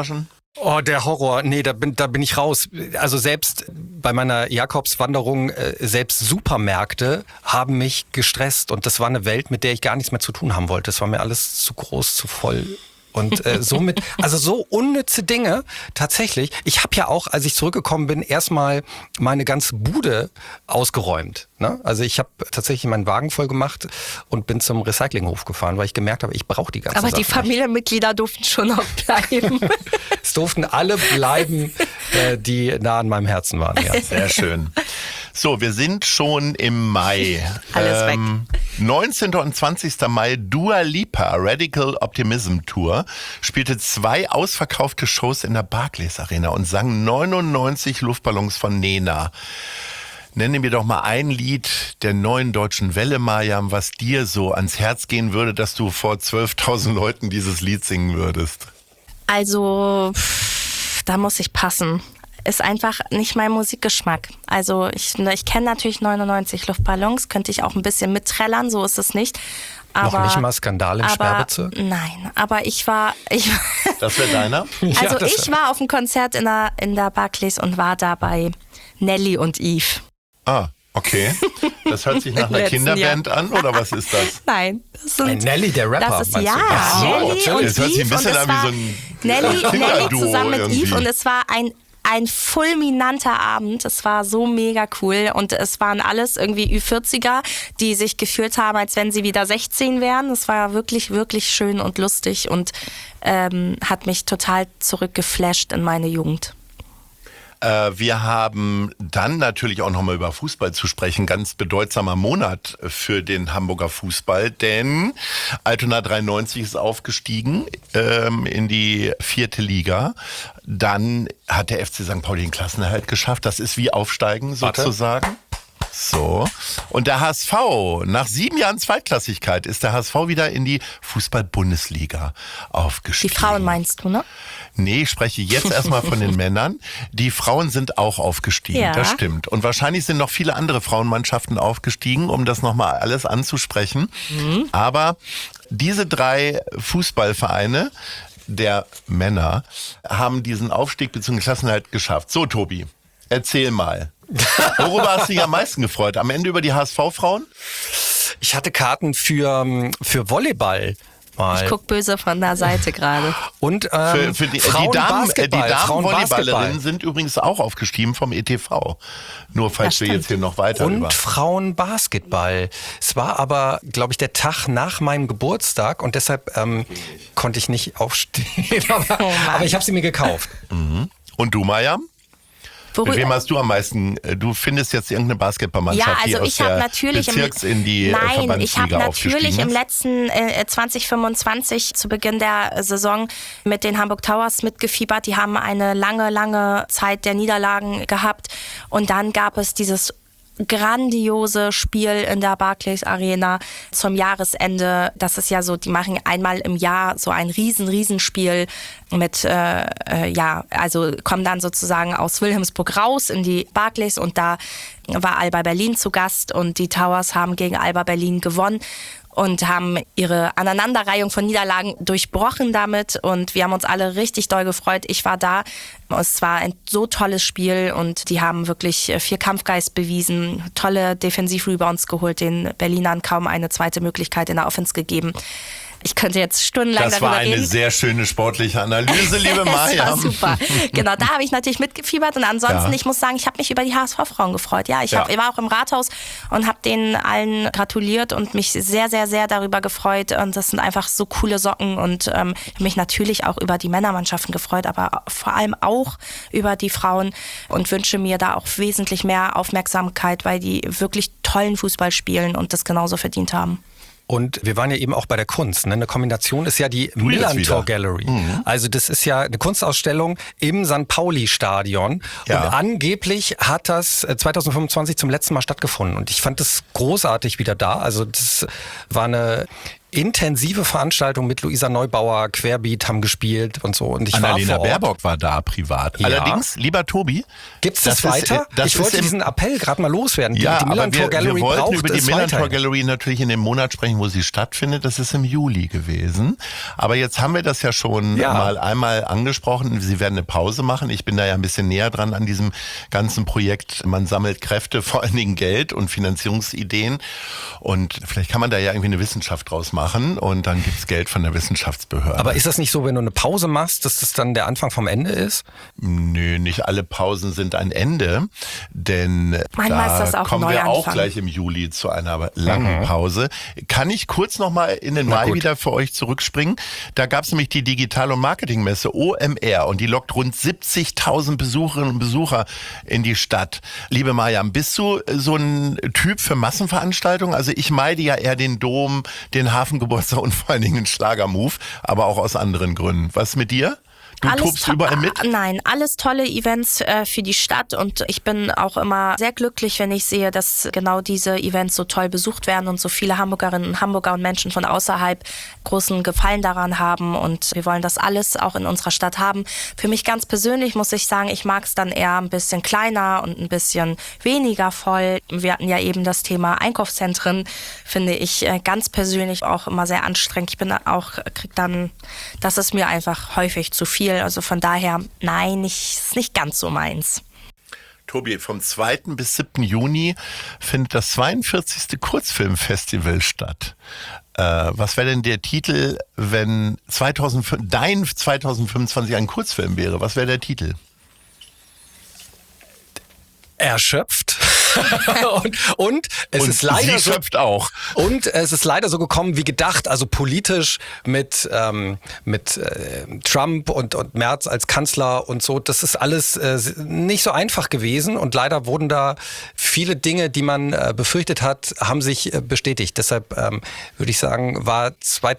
Speaker 1: Oh, der Horror. Nee, da bin ich raus. Also selbst bei meiner Jakobswanderung, selbst Supermärkte haben mich gestresst. Und das war eine Welt, mit der ich gar nichts mehr zu tun haben wollte. Es war mir alles zu groß, zu voll. Und somit, also so unnütze Dinge, tatsächlich. Ich habe ja auch, als ich zurückgekommen bin, erstmal meine ganze Bude ausgeräumt. Ne? Also ich habe tatsächlich meinen Wagen voll gemacht und bin zum Recyclinghof gefahren, weil ich gemerkt habe, ich brauche die ganze
Speaker 2: Aber
Speaker 1: Sache
Speaker 2: die Familienmitglieder durften schon noch bleiben.
Speaker 1: Es durften alle bleiben, die nah an meinem Herzen waren. Ja.
Speaker 4: Sehr schön. So, wir sind schon im Mai.
Speaker 2: Alles weg.
Speaker 4: 19. und 20. Mai Dua Lipa Radical Optimism Tour spielte 2 ausverkaufte Shows in der Barclays Arena und sang 99 Luftballons von Nena. Nenne mir doch mal ein Lied der neuen deutschen Welle, Mariam, was dir so ans Herz gehen würde, dass du vor 12.000 Leuten dieses Lied singen würdest.
Speaker 2: Also, da muss ich passen. Ist einfach nicht mein Musikgeschmack. Also ich kenne natürlich 99 Luftballons, könnte ich auch ein bisschen mitträllern, so ist es nicht. Aber,
Speaker 1: noch nicht mal Skandal im Sperrbezirk?
Speaker 2: Nein, aber ich war...
Speaker 4: Das wäre deiner?
Speaker 2: Also ich war auf einem Konzert in der Barclays und war da bei Nelly und Yves.
Speaker 4: Ah, okay. Das hört sich nach einer Kinderband an, oder was ist das?
Speaker 2: Nein. Das sind,
Speaker 1: Nelly, der Rapper,
Speaker 2: das ist,
Speaker 1: meinst
Speaker 2: ja,
Speaker 1: du? Ach so,
Speaker 2: Nelly und
Speaker 4: das hört sich ein
Speaker 2: Yves.
Speaker 4: bisschen an wie so ein
Speaker 2: Nelly zusammen mit
Speaker 4: irgendwie.
Speaker 2: Yves und es war ein fulminanter Abend. Es war so mega cool und es waren alles irgendwie Ü40er, die sich gefühlt haben, als wenn sie wieder 16 wären. Es war wirklich, wirklich schön und lustig und hat mich total zurückgeflasht in meine Jugend.
Speaker 4: Wir haben dann natürlich auch nochmal über Fußball zu sprechen. Ganz bedeutsamer Monat für den Hamburger Fußball, denn Altona 93 ist aufgestiegen in die 4. Liga. Dann hat der FC St. Pauli den Klassenerhalt geschafft. Das ist wie Aufsteigen sozusagen. So. Und der HSV, nach 7 Jahren Zweitklassigkeit, ist der HSV wieder in die Fußball-Bundesliga aufgestiegen.
Speaker 2: Die Frauen meinst du, ne?
Speaker 4: Nee, ich spreche jetzt erstmal von den Männern. Die Frauen sind auch aufgestiegen,
Speaker 2: Ja.
Speaker 4: Das stimmt. Und wahrscheinlich sind noch viele andere Frauenmannschaften aufgestiegen, um das nochmal alles anzusprechen. Aber diese 3 Fußballvereine der Männer haben diesen Aufstieg bzw. Klassenerhalt geschafft. So, Tobi, erzähl mal. Worüber hast du dich am meisten gefreut? Am Ende über die HSV-Frauen?
Speaker 1: Ich hatte Karten für Volleyball. Mal.
Speaker 2: Ich guck böse von der Seite gerade.
Speaker 1: Und
Speaker 4: Für die Damen-Volleyballerinnen sind übrigens auch aufgestiegen vom ETV. Nur falls wir jetzt hier noch weiter
Speaker 1: und Frauenbasketball. Es war aber, glaube ich, der Tag nach meinem Geburtstag und deshalb konnte ich nicht aufstehen. aber ich habe sie mir gekauft.
Speaker 4: Und du, Mariam? Mit wem hast du am meisten? Du findest jetzt irgendeine Basketballmannschaft, die aus der Bezirks in die Verbandsliga
Speaker 2: ich habe natürlich
Speaker 4: aufgestiegen
Speaker 2: im
Speaker 4: ist?
Speaker 2: letzten 2025 zu Beginn der Saison mit den Hamburg Towers mitgefiebert. Die haben eine lange, lange Zeit der Niederlagen gehabt und dann gab es dieses grandiose Spiel in der Barclays Arena zum Jahresende. Das ist ja so, die machen einmal im Jahr so ein Riesenspiel mit, also kommen dann sozusagen aus Wilhelmsburg raus in die Barclays und da war Alba Berlin zu Gast und die Towers haben gegen Alba Berlin gewonnen und haben ihre Aneinanderreihung von Niederlagen durchbrochen damit und wir haben uns alle richtig doll gefreut. Ich war da. Es war ein so tolles Spiel und die haben wirklich viel Kampfgeist bewiesen, tolle Defensiv-Rebounds geholt, den Berlinern kaum eine zweite Möglichkeit in der Offense gegeben. Ich könnte jetzt stundenlang darüber reden.
Speaker 4: Das war eine sehr schöne sportliche Analyse, liebe Mariam.
Speaker 2: Das war super. Genau, da habe ich natürlich mitgefiebert und ansonsten, ich muss sagen, ich habe mich über die HSV-Frauen gefreut. Ja, ich war auch im Rathaus und habe denen allen gratuliert und mich sehr, sehr, sehr darüber gefreut und das sind einfach so coole Socken und ich habe mich natürlich auch über die Männermannschaften gefreut, aber vor allem auch über die Frauen und wünsche mir da auch wesentlich mehr Aufmerksamkeit, weil die wirklich tollen Fußball spielen und das genauso verdient haben.
Speaker 1: Und wir waren ja eben auch bei der Kunst. Ne? Eine Kombination ist ja die Millantor Gallery. Also das ist ja eine Kunstausstellung im St. Pauli-Stadion.
Speaker 4: Ja.
Speaker 1: Und angeblich hat das 2025 zum letzten Mal stattgefunden. Und ich fand das großartig wieder da. Also das war eine intensive Veranstaltung mit Luisa Neubauer, Querbeat haben gespielt und so. Und ich
Speaker 4: Annalena
Speaker 1: war vor Ort.
Speaker 4: Baerbock war da privat.
Speaker 1: Ja.
Speaker 4: Allerdings, lieber Tobi,
Speaker 1: Gibt's das weiter? Ich wollte diesen Appell gerade mal loswerden.
Speaker 4: Ja,
Speaker 1: die
Speaker 4: aber
Speaker 1: Millantor Gallery
Speaker 4: wir wollten
Speaker 1: braucht
Speaker 4: über die
Speaker 1: es
Speaker 4: Millantor
Speaker 1: weiterhin.
Speaker 4: Gallery natürlich in dem Monat sprechen, wo sie stattfindet. Das ist im Juli gewesen. Aber jetzt haben wir das ja schon mal einmal angesprochen. Sie werden eine Pause machen. Ich bin da ja ein bisschen näher dran an diesem ganzen Projekt. Man sammelt Kräfte, vor allen Dingen Geld und Finanzierungsideen. Und vielleicht kann man da ja irgendwie eine Wissenschaft draus machen und dann gibt's Geld von der Wissenschaftsbehörde.
Speaker 1: Aber ist das nicht so, wenn du eine Pause machst, dass das dann der Anfang vom Ende ist?
Speaker 4: Nö, nicht alle Pausen sind ein Ende, denn
Speaker 2: Manchmal ist das
Speaker 4: da
Speaker 2: auch
Speaker 4: kommen wir auch
Speaker 2: Neuanfang.
Speaker 4: gleich im Juli zu einer langen Pause. Kann ich kurz nochmal in den Mai wieder für euch zurückspringen? Da gab es nämlich die Digital- und Marketingmesse OMR und die lockt rund 70.000 Besucherinnen und Besucher in die Stadt. Liebe Mariam, bist du so ein Typ für Massenveranstaltungen? Also ich meide ja eher den Dom, den Hafengeburtstag und vor allen Dingen den Schlagermove, aber auch aus anderen Gründen. Was mit dir? Du tobst überall mit?
Speaker 2: Nein, alles tolle Events für die Stadt und ich bin auch immer sehr glücklich, wenn ich sehe, dass genau diese Events so toll besucht werden und so viele Hamburgerinnen und Hamburger und Menschen von außerhalb großen Gefallen daran haben und wir wollen das alles auch in unserer Stadt haben. Für mich ganz persönlich muss ich sagen, ich mag es dann eher ein bisschen kleiner und ein bisschen weniger voll. Wir hatten ja eben das Thema Einkaufszentren, finde ich ganz persönlich auch immer sehr anstrengend. Ich bin auch, das ist mir einfach häufig zu viel. Also von daher, nein, ist nicht ganz so meins.
Speaker 4: Tobi, vom 2. bis 7. Juni findet das 42. Kurzfilmfestival statt. Was wäre denn der Titel, wenn dein 2025 ein Kurzfilm wäre? Was wäre der Titel?
Speaker 1: Erschöpft. und es ist leider
Speaker 4: sie schöpft auch.
Speaker 1: Und es ist leider so gekommen wie gedacht, also politisch mit Trump und Merz als Kanzler und so. Das ist alles nicht so einfach gewesen und leider wurden da viele Dinge, die man befürchtet hat, haben sich bestätigt. Deshalb würde ich sagen, war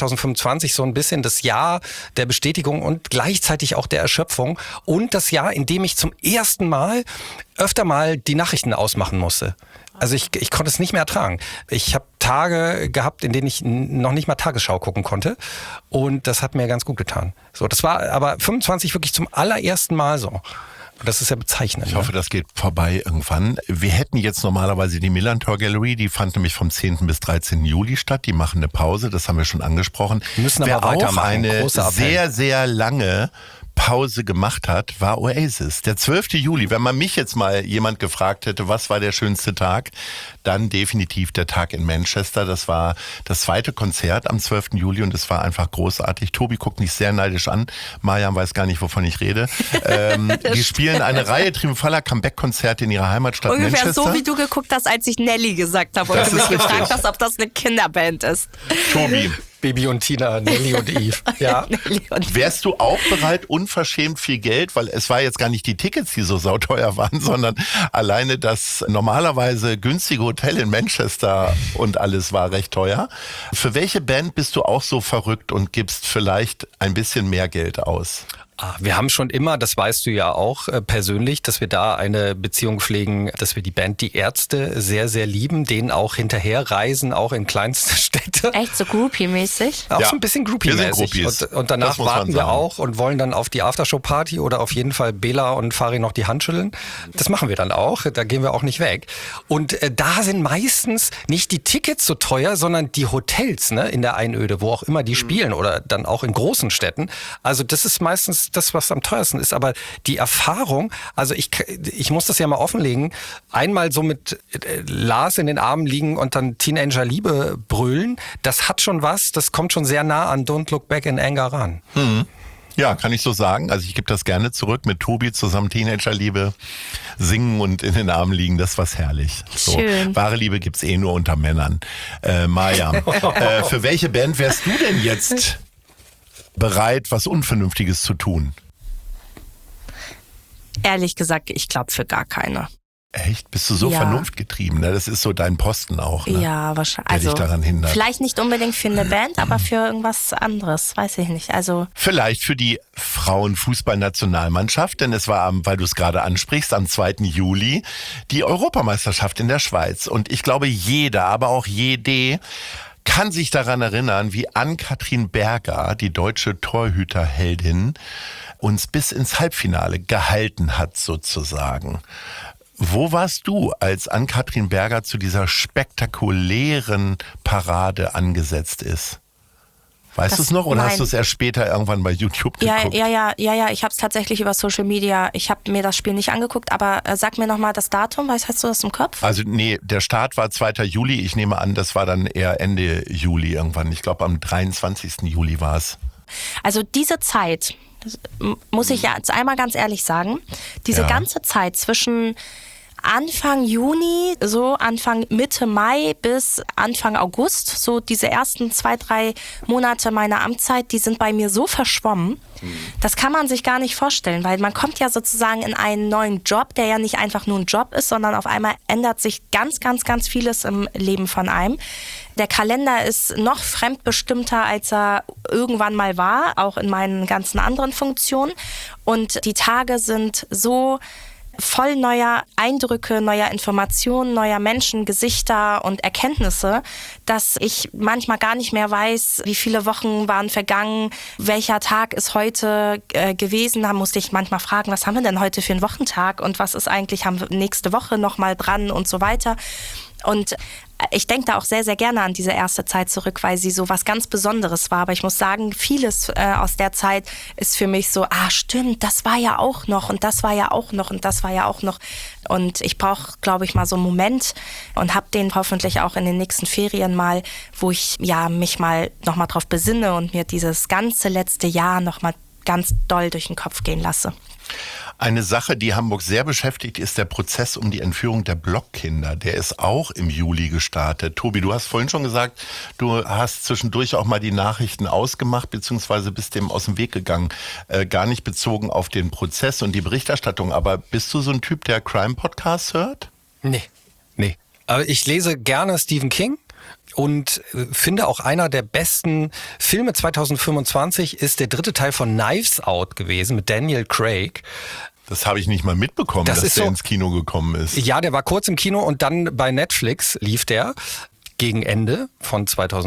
Speaker 1: 2025 so ein bisschen das Jahr der Bestätigung und gleichzeitig auch der Erschöpfung und das Jahr, in dem ich zum ersten Mal öfter mal die Nachrichten ausmachen musste. Also ich konnte es nicht mehr ertragen. Ich habe Tage gehabt, in denen ich noch nicht mal Tagesschau gucken konnte und das hat mir ganz gut getan. So, das war aber 25 wirklich zum allerersten Mal so. Und das ist ja bezeichnend.
Speaker 4: Ich hoffe, das geht vorbei irgendwann. Wir hätten jetzt normalerweise die Millantor Gallery, die fand nämlich vom 10. bis 13. Juli statt. Die machen eine Pause, das haben wir schon angesprochen.
Speaker 1: Wir müssen aber
Speaker 4: Wer auch
Speaker 1: weitermachen.
Speaker 4: eine
Speaker 1: Großer Appell.
Speaker 4: sehr, sehr lange Pause gemacht hat, war Oasis. Der 12. Juli, wenn man mich jetzt mal jemand gefragt hätte, was war der schönste Tag, dann definitiv der Tag in Manchester. Das war das zweite Konzert am 12. Juli und es war einfach großartig. Tobi guckt mich sehr neidisch an. Mariam weiß gar nicht, wovon ich rede. Die spielen eine Reihe triumphaler Comeback-Konzerte in ihrer Heimatstadt
Speaker 2: Ungefähr
Speaker 4: Manchester.
Speaker 2: so, wie du geguckt hast, als ich Nelly gesagt habe und
Speaker 4: Das
Speaker 2: du mich
Speaker 4: ist richtig.
Speaker 2: gefragt hast, ob das eine Kinderband ist.
Speaker 4: Tobi,
Speaker 1: Baby und Tina, Nelly und Eve. Ja.
Speaker 2: Nelly und
Speaker 4: wärst du auch bereit, unverschämt viel Geld, weil es war jetzt gar nicht die Tickets, die so sauteuer waren, sondern alleine das normalerweise günstige Hotel in Manchester und alles war recht teuer. Für welche Band bist du auch so verrückt und gibst vielleicht ein bisschen mehr Geld aus?
Speaker 1: Wir haben schon immer, das weißt du ja auch persönlich, dass wir da eine Beziehung pflegen, dass wir die Band Die Ärzte sehr, sehr lieben, denen auch hinterher reisen, auch in kleinste Städte.
Speaker 2: echt so Groupie-mäßig.
Speaker 1: Auch
Speaker 4: Ja,
Speaker 1: so ein bisschen
Speaker 4: wir sind
Speaker 1: Groupie-mäßig.
Speaker 4: Groupies.
Speaker 1: Und danach
Speaker 4: Das muss man
Speaker 1: warten wir
Speaker 4: sagen.
Speaker 1: auch und wollen dann auf die Aftershow-Party oder auf jeden Fall Bela und Fari noch die Hand schütteln. Das machen wir dann auch, da gehen wir auch nicht weg. Und da sind meistens nicht die Tickets so teuer, sondern die Hotels, ne, in der Einöde, wo auch immer die spielen oder dann auch in großen Städten. Also das ist meistens das, was am teuersten ist. Aber die Erfahrung, also ich muss das ja mal offenlegen, einmal so mit Lars in den Armen liegen und dann Teenager-Liebe brüllen, das hat schon was, das kommt schon sehr nah an Don't Look Back in Anger ran.
Speaker 4: Ja, kann ich so sagen. Also ich gebe das gerne zurück mit Tobi zusammen Teenagerliebe singen und in den Armen liegen. Das ist was herrlich. So.
Speaker 2: Schön.
Speaker 4: Wahre Liebe gibt's eh nur unter Männern. Mariam, für welche Band wärst du denn jetzt bereit, was Unvernünftiges zu tun?
Speaker 2: Ehrlich gesagt, ich glaube für gar keine.
Speaker 4: Echt? Bist du so
Speaker 2: Ja.
Speaker 4: vernunftgetrieben? Ne? Das ist so dein Posten auch, ne?
Speaker 2: Ja, wahrscheinlich.
Speaker 4: Der dich daran hindert.
Speaker 2: Vielleicht nicht unbedingt für eine Band, aber für irgendwas anderes, weiß ich nicht. Also
Speaker 4: Vielleicht für die Frauenfußballnationalmannschaft, denn es war, weil du es gerade ansprichst, am 2. Juli die Europameisterschaft in der Schweiz. Und ich glaube, jeder, aber auch jede kann sich daran erinnern, wie Ann-Kathrin Berger, die deutsche Torhüterheldin, uns bis ins Halbfinale gehalten hat sozusagen. Wo warst du, als Ann-Kathrin Berger zu dieser spektakulären Parade angesetzt ist? Weißt du es noch oder hast du es erst später irgendwann bei YouTube geguckt?
Speaker 2: Ja, ich habe es tatsächlich über Social Media, ich habe mir das Spiel nicht angeguckt, aber sag mir nochmal das Datum, hast du das im Kopf?
Speaker 4: Also nee, der Start war 2. Juli, ich nehme an, das war dann eher Ende Juli irgendwann, ich glaube am 23. Juli war es.
Speaker 2: Also diese Zeit, das muss ich jetzt einmal ganz ehrlich sagen, diese ganze Zeit zwischen Anfang Juni, so Anfang Mitte Mai bis Anfang August, so diese ersten 2-3 Monate meiner Amtszeit, die sind bei mir so verschwommen. Das kann man sich gar nicht vorstellen, weil man kommt ja sozusagen in einen neuen Job, der ja nicht einfach nur ein Job ist, sondern auf einmal ändert sich ganz, ganz, ganz vieles im Leben von einem. Der Kalender ist noch fremdbestimmter, als er irgendwann mal war, auch in meinen ganzen anderen Funktionen. Und die Tage sind so voll neuer Eindrücke, neuer Informationen, neuer Menschen, Gesichter und Erkenntnisse, dass ich manchmal gar nicht mehr weiß, wie viele Wochen waren vergangen, welcher Tag ist heute gewesen. Da musste ich manchmal fragen, was haben wir denn heute für einen Wochentag und was ist eigentlich, haben wir nächste Woche nochmal dran und so weiter. Und ich denke da auch sehr, sehr gerne an diese erste Zeit zurück, weil sie so was ganz Besonderes war. Aber ich muss sagen, vieles aus der Zeit ist für mich so, stimmt, das war ja auch noch und das war ja auch noch und das war ja auch noch. Und ich brauche, glaube ich, mal so einen Moment und habe den hoffentlich auch in den nächsten Ferien mal, wo ich mich mal nochmal drauf besinne und mir dieses ganze letzte Jahr nochmal ganz doll durch den Kopf gehen lasse.
Speaker 4: Eine Sache, die Hamburg sehr beschäftigt, ist der Prozess um die Entführung der Blockkinder. Der ist auch im Juli gestartet. Tobi, du hast vorhin schon gesagt, du hast zwischendurch auch mal die Nachrichten ausgemacht, beziehungsweise bist dem aus dem Weg gegangen. Gar nicht bezogen auf den Prozess und die Berichterstattung. Aber bist du so ein Typ, der Crime-Podcasts hört?
Speaker 1: Nee. Aber ich lese gerne Stephen King. Und finde auch einer der besten Filme 2025 ist der 3. Teil von Knives Out gewesen mit Daniel Craig.
Speaker 4: Das habe ich nicht mal mitbekommen, dass der ins Kino gekommen ist.
Speaker 1: Ja, der war kurz im Kino und dann bei Netflix lief der gegen Ende von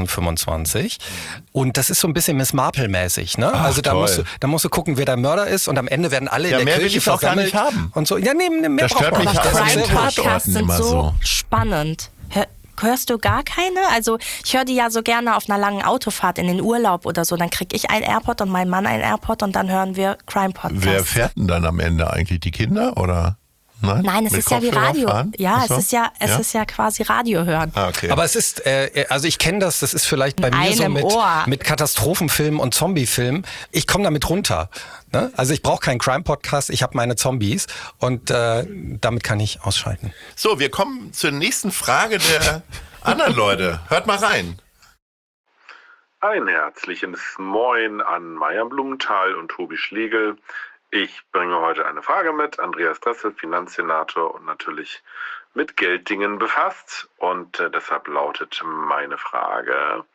Speaker 1: 2025. Und das ist so ein bisschen Miss Marple-mäßig, ne?
Speaker 4: Ach,
Speaker 1: also da musst du gucken, wer der Mörder ist und am Ende werden alle in der Kirche versammelt.
Speaker 4: Gar nicht haben.
Speaker 1: Und so. Ja, nee, mehr
Speaker 4: das stört mich auch an den
Speaker 2: Podcasts sind
Speaker 4: immer so
Speaker 2: spannend. Hörst du gar keine? Also ich höre die ja so gerne auf einer langen Autofahrt in den Urlaub oder so. Dann kriege ich ein AirPod und mein Mann ein AirPod und dann hören wir Crime-Podcasts.
Speaker 4: Wer fährt denn dann am Ende eigentlich? Die Kinder oder?
Speaker 2: Nein, es ist ja wie Radio. Ja, es ist ja quasi Radio hören.
Speaker 4: Okay.
Speaker 1: Aber es ist, also ich kenne das ist vielleicht bei mir so mit Katastrophenfilmen und Zombiefilmen. Ich komme damit runter. Ne? Also ich brauche keinen Crime-Podcast, ich habe meine Zombies und damit kann ich ausschalten.
Speaker 4: So, wir kommen zur nächsten Frage der anderen Leute. Hört mal rein.
Speaker 6: Ein herzliches Moin an Meier Blumenthal und Tobi Schlegel. Ich bringe heute eine Frage mit. Andreas Dressel, Finanzsenator und natürlich mit Gelddingen befasst. Und deshalb lautet meine Frage,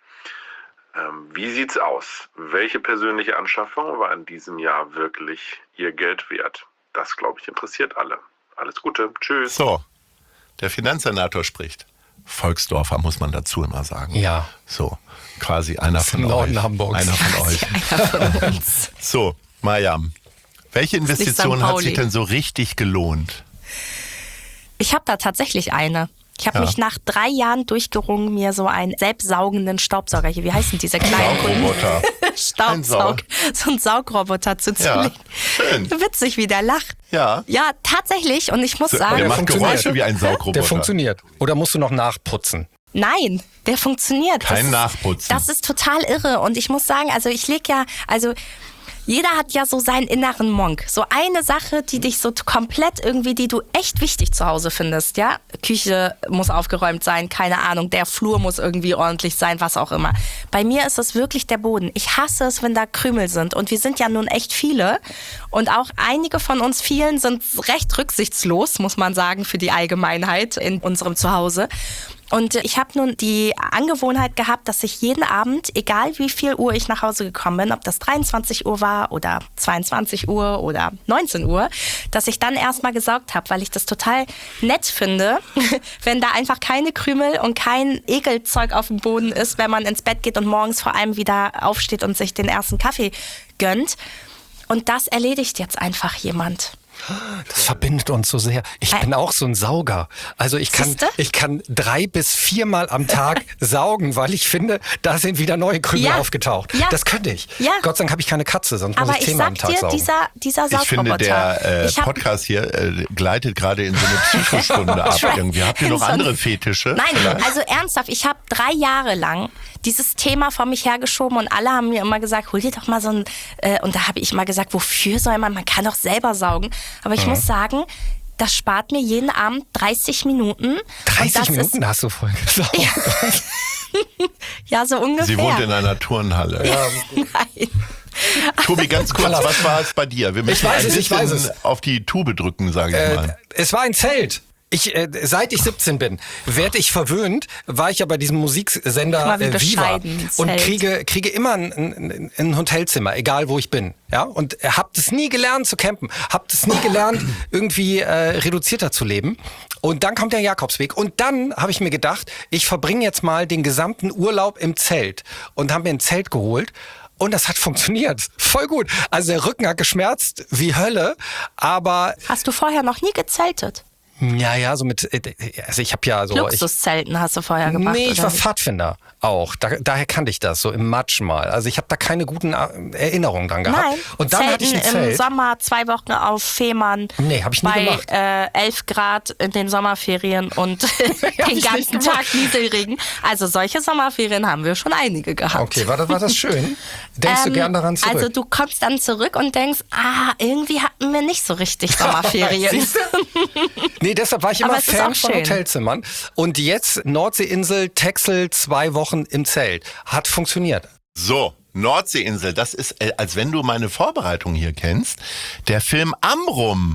Speaker 6: wie sieht's aus? Welche persönliche Anschaffung war in diesem Jahr wirklich Ihr Geld wert? Das, glaube ich, interessiert alle. Alles Gute. Tschüss.
Speaker 4: So, der Finanzsenator spricht. Volksdorfer muss man dazu immer sagen.
Speaker 1: Ja.
Speaker 4: So, quasi einer von euch.
Speaker 1: Norden Hamburgs.
Speaker 4: Einer von euch.
Speaker 2: Einer von uns.
Speaker 4: So, Mariam. Welche Investition hat sich denn so richtig gelohnt?
Speaker 2: Ich habe da tatsächlich eine. Ich habe mich nach 3 Jahren durchgerungen, mir so einen selbstsaugenden Staubsauger, hier, wie heißen diese kleinen
Speaker 4: Saugroboter.
Speaker 2: So einen Saugroboter zuzulegen.
Speaker 4: Ja, schön.
Speaker 2: Witzig, wie der lacht.
Speaker 4: Ja.
Speaker 2: Ja, tatsächlich. Und ich muss sagen,
Speaker 4: der macht Geräusche wie ein Saugroboter.
Speaker 1: Der funktioniert. Oder musst du noch nachputzen?
Speaker 2: Nein, der funktioniert.
Speaker 4: Kein Nachputzen.
Speaker 2: Das ist total irre. Und ich muss sagen, jeder hat ja so seinen inneren Monk. So eine Sache, die dich so komplett irgendwie, die du echt wichtig zu Hause findest, ja? Küche muss aufgeräumt sein, keine Ahnung, der Flur muss irgendwie ordentlich sein, was auch immer. Bei mir ist es wirklich der Boden. Ich hasse es, wenn da Krümel sind. Und wir sind ja nun echt viele. Und auch einige von uns vielen sind recht rücksichtslos, muss man sagen, für die Allgemeinheit in unserem Zuhause. Und ich habe nun die Angewohnheit gehabt, dass ich jeden Abend, egal wie viel Uhr ich nach Hause gekommen bin, ob das 23 Uhr war oder 22 Uhr oder 19 Uhr, dass ich dann erstmal gesaugt habe, weil ich das total nett finde, wenn da einfach keine Krümel und kein Ekelzeug auf dem Boden ist, wenn man ins Bett geht und morgens vor allem wieder aufsteht und sich den ersten Kaffee gönnt. Und das erledigt jetzt einfach jemand.
Speaker 1: Das verbindet uns so sehr. Ich bin auch so ein Sauger. Also ich kann 3 bis 4 Mal am Tag saugen, weil ich finde, da sind wieder neue Krümel aufgetaucht. Ja. Das könnte ich. Ja. Gott sei Dank habe ich keine Katze, sonst muss ich 10 Mal am Tag saugen.
Speaker 2: Dieser Saugroboter.
Speaker 4: Ich finde, der Podcast hier gleitet gerade in so eine Psychostunde ab. Irgendwie. Habt ihr noch andere Fetische?
Speaker 2: Nein, also ernsthaft, ich habe 3 Jahre lang dieses Thema vor mich hergeschoben und alle haben mir immer gesagt, hol dir doch mal so ein... und da habe ich immer gesagt, wofür soll man kann doch selber saugen. Aber ich muss sagen, das spart mir jeden Abend 30 Minuten.
Speaker 1: 30 Minuten hast du voll gesaugt?
Speaker 2: Ja, so ungefähr.
Speaker 4: Sie wohnt in einer Turnhalle. Ja.
Speaker 2: Nein.
Speaker 4: Tobi, ganz kurz, was war es bei dir? Wir müssen
Speaker 1: ich weiß es.
Speaker 4: auf die Tube drücken, sage ich mal.
Speaker 1: Es war ein Zelt. Seit ich 17 bin, werde ich verwöhnt, war ich ja bei diesem Musiksender Viva und kriege immer ein Hotelzimmer, egal wo ich bin. Ja? Und hab das nie gelernt zu campen, hab das nie gelernt, irgendwie reduzierter zu leben. Und dann kommt der Jakobsweg und dann habe ich mir gedacht, ich verbringe jetzt mal den gesamten Urlaub im Zelt und habe mir ein Zelt geholt. Und das hat funktioniert. Voll gut. Also der Rücken hat geschmerzt wie Hölle, aber...
Speaker 2: Hast du vorher noch nie gezeltet?
Speaker 1: Ja, so mit, also ich habe ja so...
Speaker 2: Luxuszelten hast du vorher gemacht?
Speaker 1: Nee, ich war Pfadfinder auch. Daher kannte ich das, so im Matsch mal. Also ich habe da keine guten Erinnerungen dran gehabt.
Speaker 2: Nein,
Speaker 1: und dann hatte ich ein Zelt.
Speaker 2: Im Sommer 2 Wochen auf Fehmarn.
Speaker 1: Nee, habe ich nie gemacht.
Speaker 2: Bei 11 Grad in den Sommerferien und den ganzen Tag Nieselregen. Also solche Sommerferien haben wir schon einige gehabt.
Speaker 1: Okay, war das schön? Denkst du gern daran zurück?
Speaker 2: Also du kommst dann zurück und denkst, irgendwie hatten wir nicht so richtig Sommerferien.
Speaker 1: Nee, deshalb war ich immer Fan von Hotelzimmern. Und jetzt Nordseeinsel, Texel, 2 Wochen im Zelt. Hat funktioniert.
Speaker 4: So, Nordseeinsel, das ist, als wenn du meine Vorbereitung hier kennst. Der Film Amrum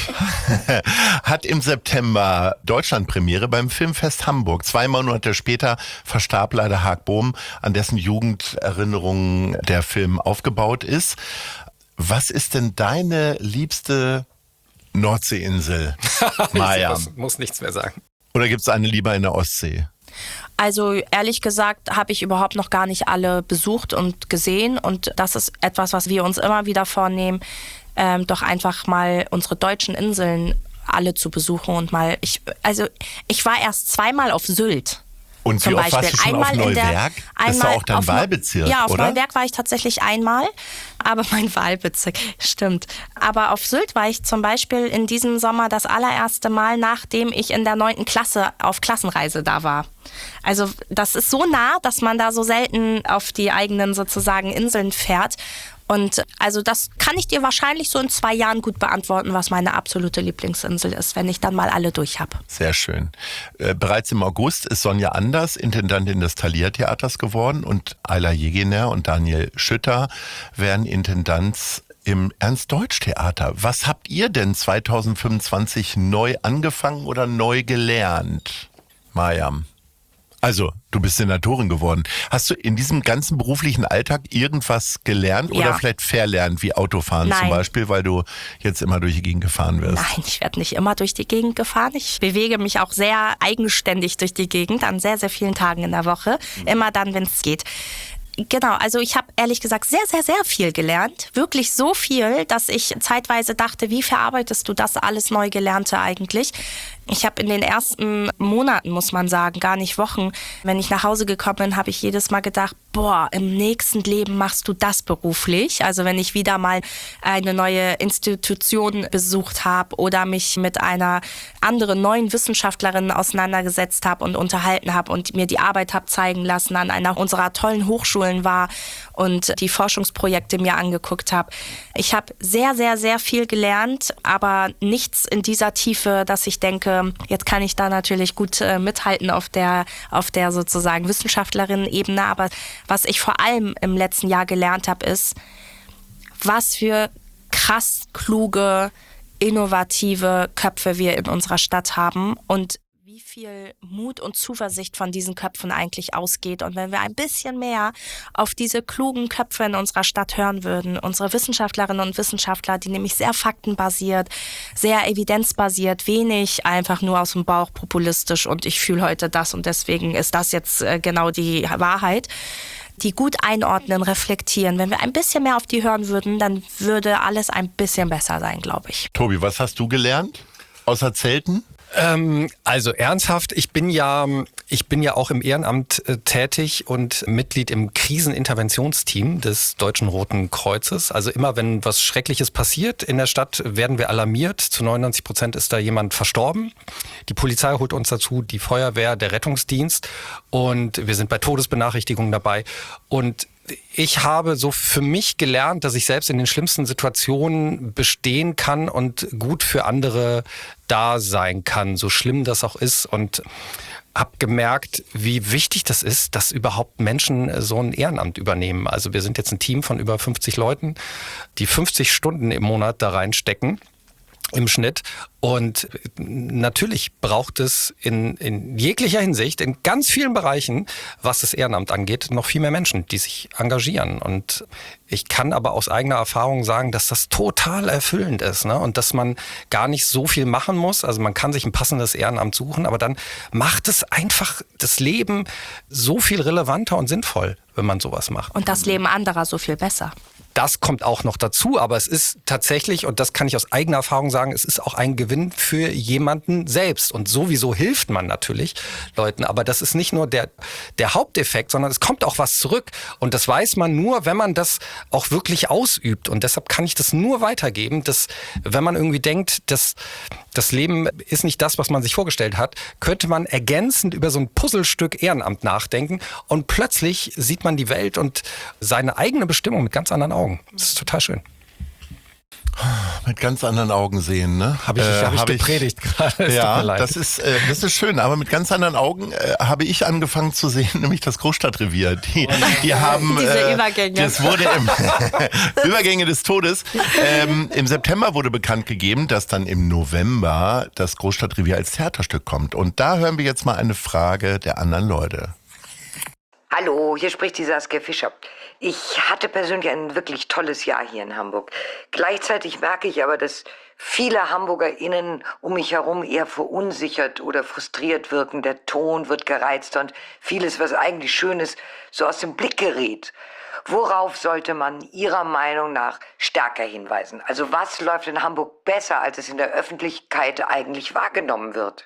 Speaker 4: hat im September Deutschlandpremiere beim Filmfest Hamburg. 2 Monate später verstarb leider Haag Bohm, an dessen Jugenderinnerungen der Film aufgebaut ist. Was ist denn deine liebste Nordseeinsel, Maja?
Speaker 1: Ich muss nichts mehr sagen.
Speaker 4: Oder gibt es eine lieber in der Ostsee?
Speaker 2: Also ehrlich gesagt habe ich überhaupt noch gar nicht alle besucht und gesehen. Und das ist etwas, was wir uns immer wieder vornehmen, doch einfach mal unsere deutschen Inseln alle zu besuchen. Und mal, ich war erst 2-mal auf Sylt.
Speaker 4: Und wie oft warst du schon auf Neuwerk? Das ist ja auch dein Wahlbezirk, oder? Ja,
Speaker 2: auf Neuwerk war ich tatsächlich einmal, aber mein Wahlbezirk, stimmt. Aber auf Sylt war ich zum Beispiel in diesem Sommer das allererste Mal, nachdem ich in der 9. Klasse auf Klassenreise da war. Also das ist so nah, dass man da so selten auf die eigenen sozusagen Inseln fährt. Und also das kann ich dir wahrscheinlich so in 2 Jahren gut beantworten, was meine absolute Lieblingsinsel ist, wenn ich dann mal alle durch habe.
Speaker 4: Sehr schön. Bereits im August ist Sonja Anders Intendantin des Thalia-Theaters geworden und Ayla Jegener und Daniel Schütter werden Intendants im Ernst-Deutsch-Theater. Was habt ihr denn 2025 neu angefangen oder neu gelernt, Maja? Also, du bist Senatorin geworden. Hast du in diesem ganzen beruflichen Alltag irgendwas gelernt oder vielleicht verlernt, wie Autofahren zum Beispiel, weil du jetzt immer durch die Gegend gefahren wirst?
Speaker 2: Nein, ich werde nicht immer durch die Gegend gefahren. Ich bewege mich auch sehr eigenständig durch die Gegend an sehr, sehr vielen Tagen in der Woche. Immer dann, wenn es geht. Genau, also ich habe ehrlich gesagt sehr, sehr, sehr viel gelernt. Wirklich so viel, dass ich zeitweise dachte, wie verarbeitest du das alles Neugelernte eigentlich? Ich habe in den ersten Monaten, muss man sagen, gar nicht Wochen, wenn ich nach Hause gekommen bin, habe ich jedes Mal gedacht, boah, im nächsten Leben machst du das beruflich. Also wenn ich wieder mal eine neue Institution besucht habe oder mich mit einer anderen neuen Wissenschaftlerin auseinandergesetzt habe und unterhalten habe und mir die Arbeit habe zeigen lassen, an einer unserer tollen Hochschulen war und die Forschungsprojekte mir angeguckt habe. Ich habe sehr, sehr, sehr viel gelernt, aber nichts in dieser Tiefe, dass ich denke, jetzt kann ich da natürlich gut mithalten auf der sozusagen Wissenschaftlerinnen-Ebene. Aber was ich vor allem im letzten Jahr gelernt habe, ist, was für krass kluge, innovative Köpfe wir in unserer Stadt haben und wie viel Mut und Zuversicht von diesen Köpfen eigentlich ausgeht. Und wenn wir ein bisschen mehr auf diese klugen Köpfe in unserer Stadt hören würden, unsere Wissenschaftlerinnen und Wissenschaftler, die nämlich sehr faktenbasiert, sehr evidenzbasiert, wenig einfach nur aus dem Bauch populistisch und ich fühle heute das und deswegen ist das jetzt genau die Wahrheit, die gut einordnen, reflektieren. Wenn wir ein bisschen mehr auf die hören würden, dann würde alles ein bisschen besser sein, glaube ich.
Speaker 4: Tobi, was hast du gelernt? Außer Zelten?
Speaker 1: Also ernsthaft, ich bin ja auch im Ehrenamt tätig und Mitglied im Kriseninterventionsteam des Deutschen Roten Kreuzes. Also immer, wenn was Schreckliches passiert in der Stadt, werden wir alarmiert. Zu 99% ist da jemand verstorben. Die Polizei holt uns dazu, die Feuerwehr, der Rettungsdienst und wir sind bei Todesbenachrichtigungen dabei. Und ich habe so für mich gelernt, dass ich selbst in den schlimmsten Situationen bestehen kann und gut für andere da sein kann, so schlimm das auch ist. Und habe gemerkt, wie wichtig das ist, dass überhaupt Menschen so ein Ehrenamt übernehmen. Also wir sind jetzt ein Team von über 50 Leuten, die 50 Stunden im Monat da reinstecken. Im Schnitt. Und natürlich braucht es in jeglicher Hinsicht, in ganz vielen Bereichen, was das Ehrenamt angeht, noch viel mehr Menschen, die sich engagieren. Und ich kann aber aus eigener Erfahrung sagen, dass das total erfüllend ist, ne? Und dass man gar nicht so viel machen muss. Also man kann sich ein passendes Ehrenamt suchen, aber dann macht es einfach das Leben so viel relevanter und sinnvoll, wenn man sowas macht.
Speaker 2: Und das Leben anderer so viel besser.
Speaker 1: Das kommt auch noch dazu, aber es ist tatsächlich, und das kann ich aus eigener Erfahrung sagen, es ist auch ein Gewinn für jemanden selbst. Und sowieso hilft man natürlich Leuten, aber das ist nicht nur der Haupteffekt, sondern es kommt auch was zurück. Und das weiß man nur, wenn man das auch wirklich ausübt. Und deshalb kann ich das nur weitergeben, dass wenn man irgendwie denkt, dass das Leben ist nicht das, was man sich vorgestellt hat, könnte man ergänzend über so ein Puzzlestück Ehrenamt nachdenken und plötzlich sieht man die Welt und seine eigene Bestimmung mit ganz anderen Augen. Das ist total schön.
Speaker 4: Mit ganz anderen Augen sehen, ne?
Speaker 1: Hab ich gepredigt gerade.
Speaker 4: Ja, das ist schön. Aber mit ganz anderen Augen habe ich angefangen zu sehen, nämlich das Großstadtrevier. Die haben
Speaker 2: diese Übergänge.
Speaker 4: Das wurde Übergänge des Todes. Im September wurde bekannt gegeben, dass dann im November das Großstadtrevier als Theaterstück kommt. Und da hören wir jetzt mal eine Frage der anderen Leute.
Speaker 7: Hallo, hier spricht die Saskia Fischer. Ich hatte persönlich ein wirklich tolles Jahr hier in Hamburg. Gleichzeitig merke ich aber, dass viele HamburgerInnen um mich herum eher verunsichert oder frustriert wirken. Der Ton wird gereizter und vieles, was eigentlich schön ist, so aus dem Blick gerät. Worauf sollte man Ihrer Meinung nach stärker hinweisen? Also was läuft in Hamburg besser, als es in der Öffentlichkeit eigentlich wahrgenommen wird?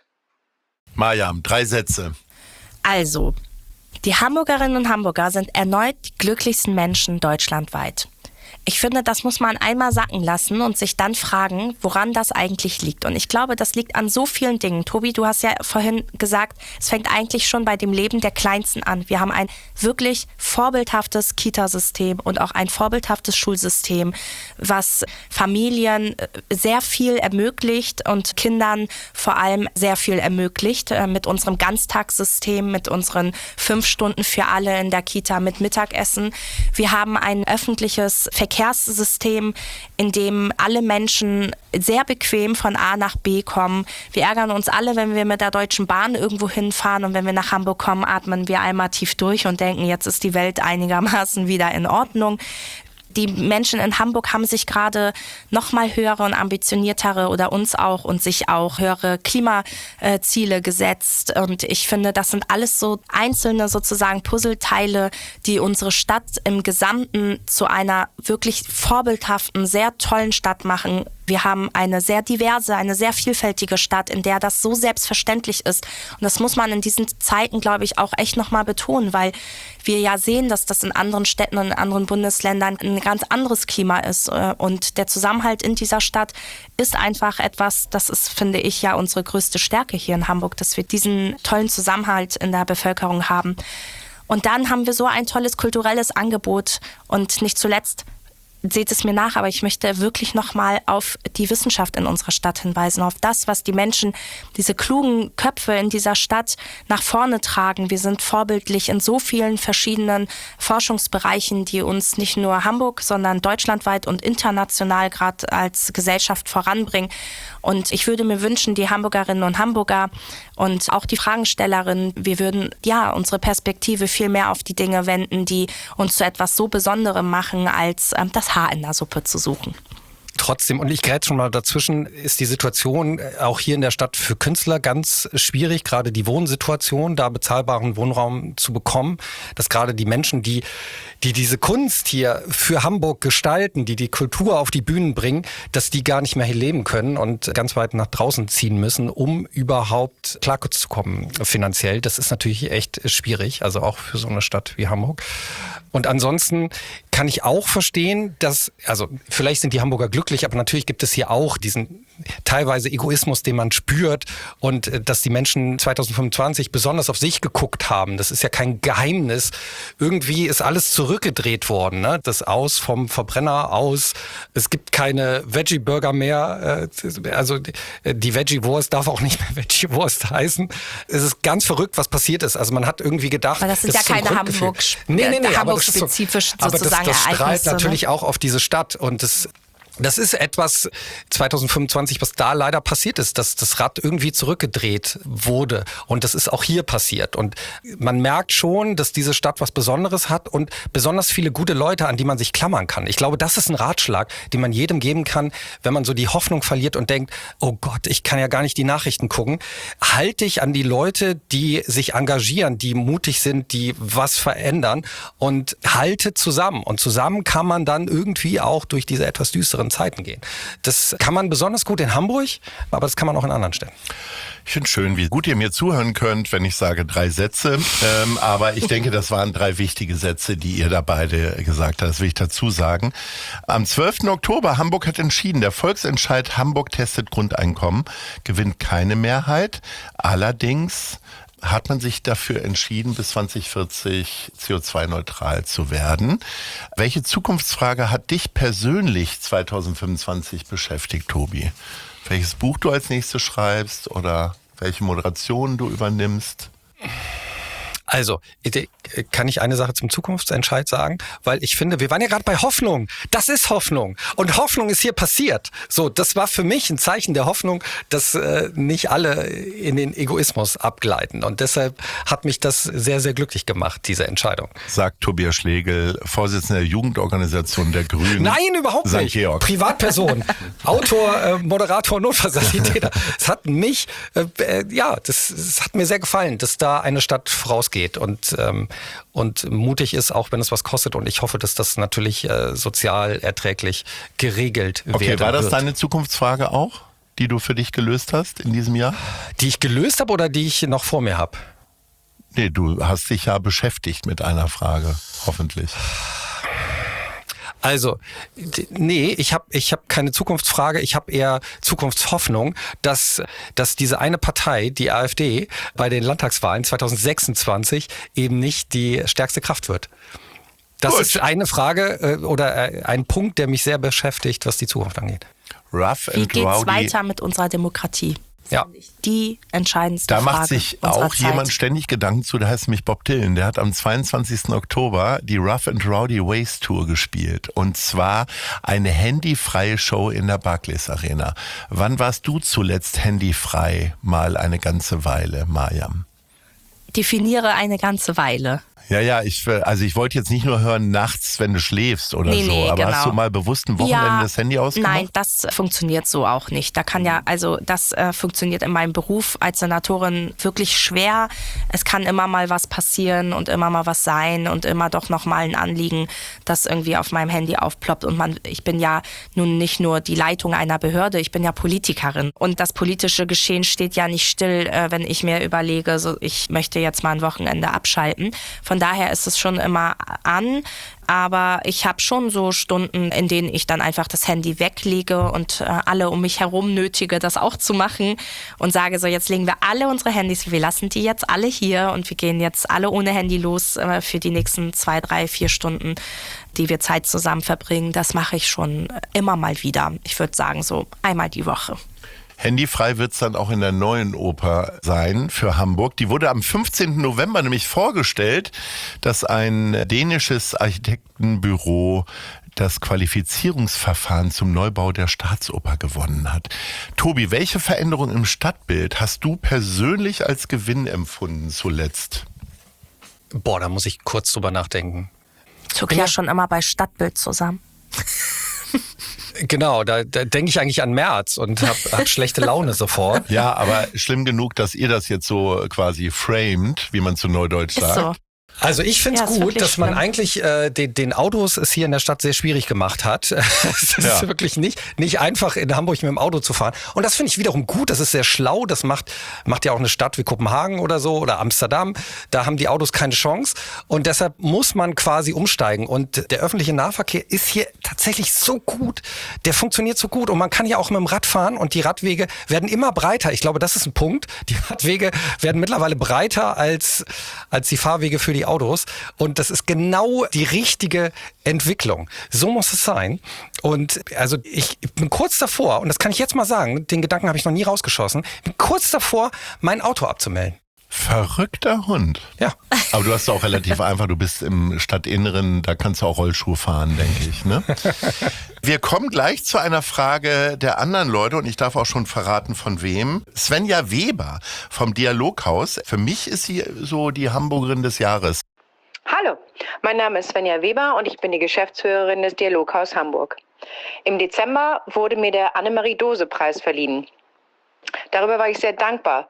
Speaker 4: Mariam, 3 Sätze.
Speaker 2: Also, die Hamburgerinnen und Hamburger sind erneut die glücklichsten Menschen deutschlandweit. Ich finde, das muss man einmal sacken lassen und sich dann fragen, woran das eigentlich liegt. Und ich glaube, das liegt an so vielen Dingen. Tobi, du hast ja vorhin gesagt, es fängt eigentlich schon bei dem Leben der Kleinsten an. Wir haben ein wirklich vorbildhaftes Kitasystem und auch ein vorbildhaftes Schulsystem, was Familien sehr viel ermöglicht und Kindern vor allem sehr viel ermöglicht. Mit unserem Ganztagssystem, mit unseren 5 Stunden für alle in der Kita mit Mittagessen. Wir haben ein öffentliches Verkehrssystem, in dem alle Menschen sehr bequem von A nach B kommen. Wir ärgern uns alle, wenn wir mit der Deutschen Bahn irgendwo hinfahren und wenn wir nach Hamburg kommen, atmen wir einmal tief durch und denken, jetzt ist die Welt einigermaßen wieder in Ordnung. Die Menschen in Hamburg haben sich gerade noch mal höhere und ambitioniertere oder uns auch und sich auch höhere Klimaziele gesetzt. Und ich finde, das sind alles so einzelne sozusagen Puzzleteile, die unsere Stadt im Gesamten zu einer wirklich vorbildhaften, sehr tollen Stadt machen. Wir haben eine sehr diverse, eine sehr vielfältige Stadt, in der das so selbstverständlich ist. Und das muss man in diesen Zeiten, glaube ich, auch echt nochmal betonen, weil wir ja sehen, dass das in anderen Städten und in anderen Bundesländern ein ganz anderes Klima ist. Und der Zusammenhalt in dieser Stadt ist einfach etwas, das ist, finde ich, ja unsere größte Stärke hier in Hamburg, dass wir diesen tollen Zusammenhalt in der Bevölkerung haben. Und dann haben wir so ein tolles kulturelles Angebot und nicht zuletzt, seht es mir nach, aber ich möchte wirklich nochmal auf die Wissenschaft in unserer Stadt hinweisen, auf das, was die Menschen, diese klugen Köpfe in dieser Stadt nach vorne tragen. Wir sind vorbildlich in so vielen verschiedenen Forschungsbereichen, die uns nicht nur Hamburg, sondern deutschlandweit und international gerade als Gesellschaft voranbringen. Und ich würde mir wünschen, die Hamburgerinnen und Hamburger und auch die Fragestellerinnen, wir würden unsere Perspektive viel mehr auf die Dinge wenden, die uns zu etwas so Besonderem machen, als das Haar in der Suppe zu suchen.
Speaker 1: Trotzdem, und ich grätsch schon mal dazwischen, ist die Situation auch hier in der Stadt für Künstler ganz schwierig, gerade die Wohnsituation, da bezahlbaren Wohnraum zu bekommen, dass gerade die Menschen, die diese Kunst hier für Hamburg gestalten, die Kultur auf die Bühnen bringen, dass die gar nicht mehr hier leben können und ganz weit nach draußen ziehen müssen, um überhaupt klarzukommen finanziell. Das ist natürlich echt schwierig, also auch für so eine Stadt wie Hamburg. Und ansonsten kann ich auch verstehen, dass, also vielleicht sind die Hamburger glücklich, aber natürlich gibt es hier auch diesen teilweise Egoismus, den man spürt, und dass die Menschen 2025 besonders auf sich geguckt haben. Das ist ja kein Geheimnis. Irgendwie ist alles zurückgedreht worden, ne? Das Aus vom Verbrenner aus. Es gibt keine Veggie-Burger mehr. Also die Veggie-Wurst darf auch nicht mehr Veggie-Wurst heißen. Es ist ganz verrückt, was passiert ist. Also man hat irgendwie gedacht,
Speaker 2: aber das sind ja keine Hamburg-spezifischen sozusagen
Speaker 1: das strahlt
Speaker 2: Ereignisse,
Speaker 1: natürlich auch auf diese Stadt, und das ist etwas 2025, was da leider passiert ist, dass das Rad irgendwie zurückgedreht wurde. Und das ist auch hier passiert. Und man merkt schon, dass diese Stadt was Besonderes hat und besonders viele gute Leute, an die man sich klammern kann. Ich glaube, das ist ein Ratschlag, den man jedem geben kann, wenn man so die Hoffnung verliert und denkt, oh Gott, ich kann ja gar nicht die Nachrichten gucken. Halt dich an die Leute, die sich engagieren, die mutig sind, die was verändern, und halte zusammen. Und zusammen kann man dann irgendwie auch durch diese etwas düsteren Zeiten gehen. Das kann man besonders gut in Hamburg, aber das kann man auch in anderen Städten.
Speaker 4: Ich finde schön, wie gut ihr mir zuhören könnt, wenn ich sage 3 Sätze. Aber ich denke, das waren 3 wichtige Sätze, die ihr da beide gesagt habt. Das will ich dazu sagen. Am 12. Oktober, Hamburg hat entschieden, der Volksentscheid Hamburg testet Grundeinkommen gewinnt keine Mehrheit. Allerdings hat man sich dafür entschieden, bis 2040 CO2-neutral zu werden. Welche Zukunftsfrage hat dich persönlich 2025 beschäftigt, Tobi? Welches Buch du als nächstes schreibst oder welche Moderationen du übernimmst?
Speaker 1: Also, kann ich eine Sache zum Zukunftsentscheid sagen? Weil ich finde, wir waren ja gerade bei Hoffnung. Das ist Hoffnung. Und Hoffnung ist hier passiert. So, das war für mich ein Zeichen der Hoffnung, dass nicht alle in den Egoismus abgleiten. Und deshalb hat mich das sehr, sehr glücklich gemacht, diese Entscheidung.
Speaker 4: Sagt Tobias Schlegel, Vorsitzender der Jugendorganisation der Grünen.
Speaker 1: Nein, überhaupt
Speaker 4: St.
Speaker 1: nicht.
Speaker 4: Georg.
Speaker 1: Privatperson, Autor, Moderator, Notfallsanitäter. Es hat mich, das hat mir sehr gefallen, dass da eine Stadt vorausgeht und mutig ist, auch wenn es was kostet. Und ich hoffe, dass das natürlich sozial erträglich geregelt wird.
Speaker 4: Okay, war das deine Zukunftsfrage auch, die du für dich gelöst hast in diesem Jahr?
Speaker 1: Die ich gelöst habe oder die ich noch vor mir habe?
Speaker 4: Nee, du hast dich ja beschäftigt mit einer Frage, hoffentlich.
Speaker 1: Also, nee, ich hab keine Zukunftsfrage, ich habe eher Zukunftshoffnung, dass diese eine Partei, die AfD, bei den Landtagswahlen 2026 eben nicht die stärkste Kraft wird. Das ist eine Frage oder ein Punkt, der mich sehr beschäftigt, was die Zukunft angeht.
Speaker 4: Rough and
Speaker 2: Wie geht's
Speaker 4: Rowdy.
Speaker 2: weiter mit unserer Demokratie?
Speaker 1: Ja.
Speaker 2: Die entscheidendste
Speaker 4: Da
Speaker 2: Frage
Speaker 4: macht sich
Speaker 2: unserer
Speaker 4: auch
Speaker 2: Zeit.
Speaker 4: jemand ständig Gedanken zu, der heißt nämlich Bob Dylan. Der hat am 22. Oktober die Rough and Rowdy Ways Tour gespielt. Und zwar eine handyfreie Show in der Barclays Arena. Wann warst du zuletzt handyfrei? Mal eine ganze Weile, Mariam.
Speaker 2: Definiere eine ganze Weile.
Speaker 4: Ja, ich wollte jetzt nicht nur hören nachts, wenn du schläfst oder
Speaker 2: Nee,
Speaker 4: so, aber
Speaker 2: genau.
Speaker 4: hast du mal bewusst ein Wochenende das Handy ausgemacht?
Speaker 2: Nein, das funktioniert so auch nicht. Das funktioniert in meinem Beruf als Senatorin wirklich schwer. Es kann immer mal was passieren und immer mal was sein und immer doch noch mal ein Anliegen, das irgendwie auf meinem Handy aufploppt. Und ich bin ja nun nicht nur die Leitung einer Behörde, ich bin ja Politikerin. Und das politische Geschehen steht ja nicht still, wenn ich mir überlege, so ich möchte jetzt mal ein Wochenende abschalten. Von daher ist es schon immer an, aber ich habe schon so Stunden, in denen ich dann einfach das Handy weglege und alle um mich herum nötige, das auch zu machen und sage so, jetzt legen wir alle unsere Handys, wir lassen die jetzt alle hier und wir gehen jetzt alle ohne Handy los für die nächsten 2, 3, 4 Stunden, die wir Zeit zusammen verbringen. Das mache ich schon immer mal wieder. Ich würde sagen so einmal die Woche.
Speaker 4: Handyfrei wird es dann auch in der neuen Oper sein für Hamburg. Die wurde am 15. November nämlich vorgestellt, dass ein dänisches Architektenbüro das Qualifizierungsverfahren zum Neubau der Staatsoper gewonnen hat. Tobi, welche Veränderung im Stadtbild hast du persönlich als Gewinn empfunden zuletzt?
Speaker 1: Boah, da muss ich kurz drüber nachdenken.
Speaker 2: Zog ja schon immer bei Stadtbild zusammen.
Speaker 1: Genau, da denke ich eigentlich an März und hab schlechte Laune sofort.
Speaker 4: Ja, aber schlimm genug, dass ihr das jetzt so quasi framed, wie man zu Neudeutsch sagt.
Speaker 2: Ist so.
Speaker 1: Also ich finde es gut, dass man
Speaker 2: schlimm.
Speaker 1: eigentlich den Autos es hier in der Stadt sehr schwierig gemacht hat. Es ist wirklich nicht einfach, in Hamburg mit dem Auto zu fahren. Und das finde ich wiederum gut, das ist sehr schlau. Das macht ja auch eine Stadt wie Kopenhagen oder so oder Amsterdam. Da haben die Autos keine Chance. Und deshalb muss man quasi umsteigen. Und der öffentliche Nahverkehr ist hier tatsächlich so gut. Der funktioniert so gut. Und man kann ja auch mit dem Rad fahren. Und die Radwege werden immer breiter. Ich glaube, das ist ein Punkt. Die Radwege werden mittlerweile breiter als die Fahrwege für die Autos. Und das ist genau die richtige Entwicklung. So muss es sein. Und also ich bin kurz davor, und das kann ich jetzt mal sagen, den Gedanken habe ich noch nie rausgeschossen, bin kurz davor, mein Auto abzumelden.
Speaker 4: Verrückter Hund.
Speaker 1: Ja.
Speaker 4: Aber du hast auch relativ einfach, du bist im Stadtinneren, da kannst du auch Rollschuh fahren, denke ich. Ne? Wir kommen gleich zu einer Frage der anderen Leute und ich darf auch schon verraten, von wem. Svenja Weber vom Dialoghaus. Für mich ist sie so die Hamburgerin des Jahres.
Speaker 8: Hallo, mein Name ist Svenja Weber und ich bin die Geschäftsführerin des Dialoghaus Hamburg. Im Dezember wurde mir der Annemarie-Dose-Preis verliehen. Darüber war ich sehr dankbar.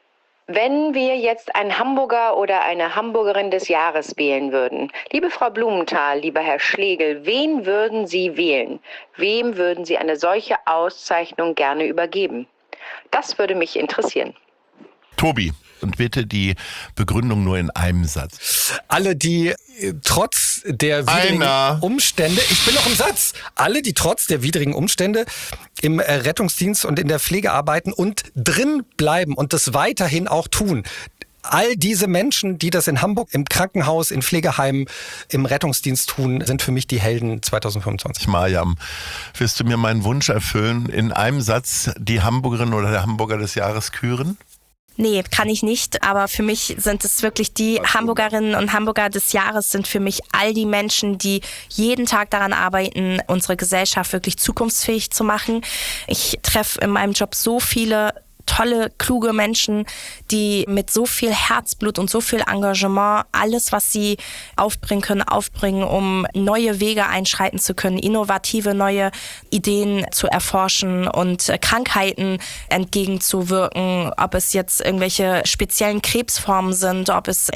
Speaker 8: Wenn wir jetzt einen Hamburger oder eine Hamburgerin des Jahres wählen würden, liebe Frau Blumenthal, lieber Herr Schlegel, wen würden Sie wählen? Wem würden Sie eine solche Auszeichnung gerne übergeben? Das würde mich interessieren.
Speaker 4: Tobi, und bitte die Begründung nur in einem Satz.
Speaker 1: Alle, die trotz der widrigen Umstände, ich bin noch im Satz, alle, die trotz der widrigen Umstände im Rettungsdienst und in der Pflege arbeiten und drin bleiben und das weiterhin auch tun. All diese Menschen, die das in Hamburg im Krankenhaus, in Pflegeheimen, im Rettungsdienst tun, sind für mich die Helden 2025.
Speaker 4: Mariam, willst du mir meinen Wunsch erfüllen, in einem Satz die Hamburgerin oder der Hamburger des Jahres küren?
Speaker 2: Nee, kann ich nicht, aber für mich sind es wirklich die Hamburgerinnen und Hamburger des Jahres, sind für mich all die Menschen, die jeden Tag daran arbeiten, unsere Gesellschaft wirklich zukunftsfähig zu machen. Ich treffe in meinem Job so viele tolle, kluge Menschen, die mit so viel Herzblut und so viel Engagement alles, was sie aufbringen können, aufbringen, um neue Wege einschreiten zu können, innovative neue Ideen zu erforschen und Krankheiten entgegenzuwirken, ob es jetzt irgendwelche speziellen Krebsformen sind, ob es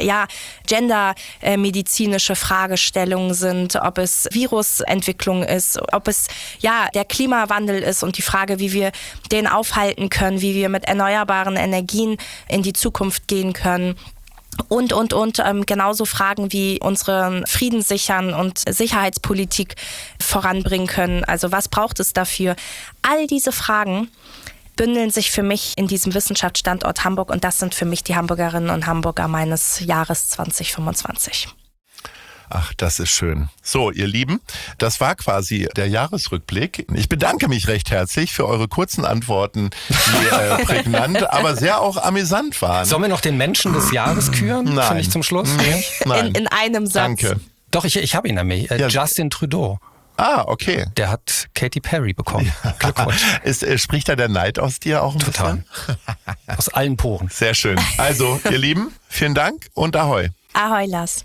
Speaker 2: gendermedizinische Fragestellungen sind, ob es Virusentwicklung ist, ob es der Klimawandel ist und die Frage, wie wir den aufhalten können, wie wir mit erneuerbaren Energien in die Zukunft gehen können. Und genauso Fragen wie unseren Frieden sichern und Sicherheitspolitik voranbringen können. Also was braucht es dafür? All diese Fragen bündeln sich für mich in diesem Wissenschaftsstandort Hamburg und das sind für mich die Hamburgerinnen und Hamburger meines Jahres 2025.
Speaker 4: Ach, das ist schön. So, ihr Lieben, das war quasi der Jahresrückblick. Ich bedanke mich recht herzlich für eure kurzen Antworten, die prägnant, aber sehr auch amüsant waren.
Speaker 1: Sollen wir noch den Menschen des Jahres küren?
Speaker 4: Nein.
Speaker 1: Finde ich zum Schluss.
Speaker 4: Nee, nein.
Speaker 2: In einem Satz.
Speaker 4: Danke.
Speaker 1: Doch, ich habe ihn nämlich. Justin Trudeau.
Speaker 4: Ah, okay.
Speaker 1: Der hat Katy Perry bekommen. Glückwunsch.
Speaker 4: Spricht da der Neid aus dir auch ein
Speaker 1: Total.
Speaker 4: bisschen?
Speaker 1: Aus allen Poren.
Speaker 4: Sehr schön. Also, ihr Lieben, vielen Dank und Ahoi.
Speaker 2: Ahoi, Lars.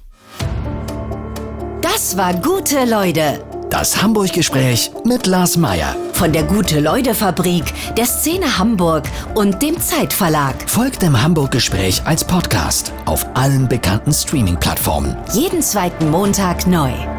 Speaker 3: Das war Gute Leute.
Speaker 9: Das Hamburg-Gespräch mit Lars Meier.
Speaker 3: Von der Gute-Leute-Fabrik, der Szene Hamburg und dem Zeitverlag.
Speaker 9: Folgt dem Hamburg-Gespräch als Podcast auf allen bekannten Streaming-Plattformen.
Speaker 3: Jeden zweiten Montag neu.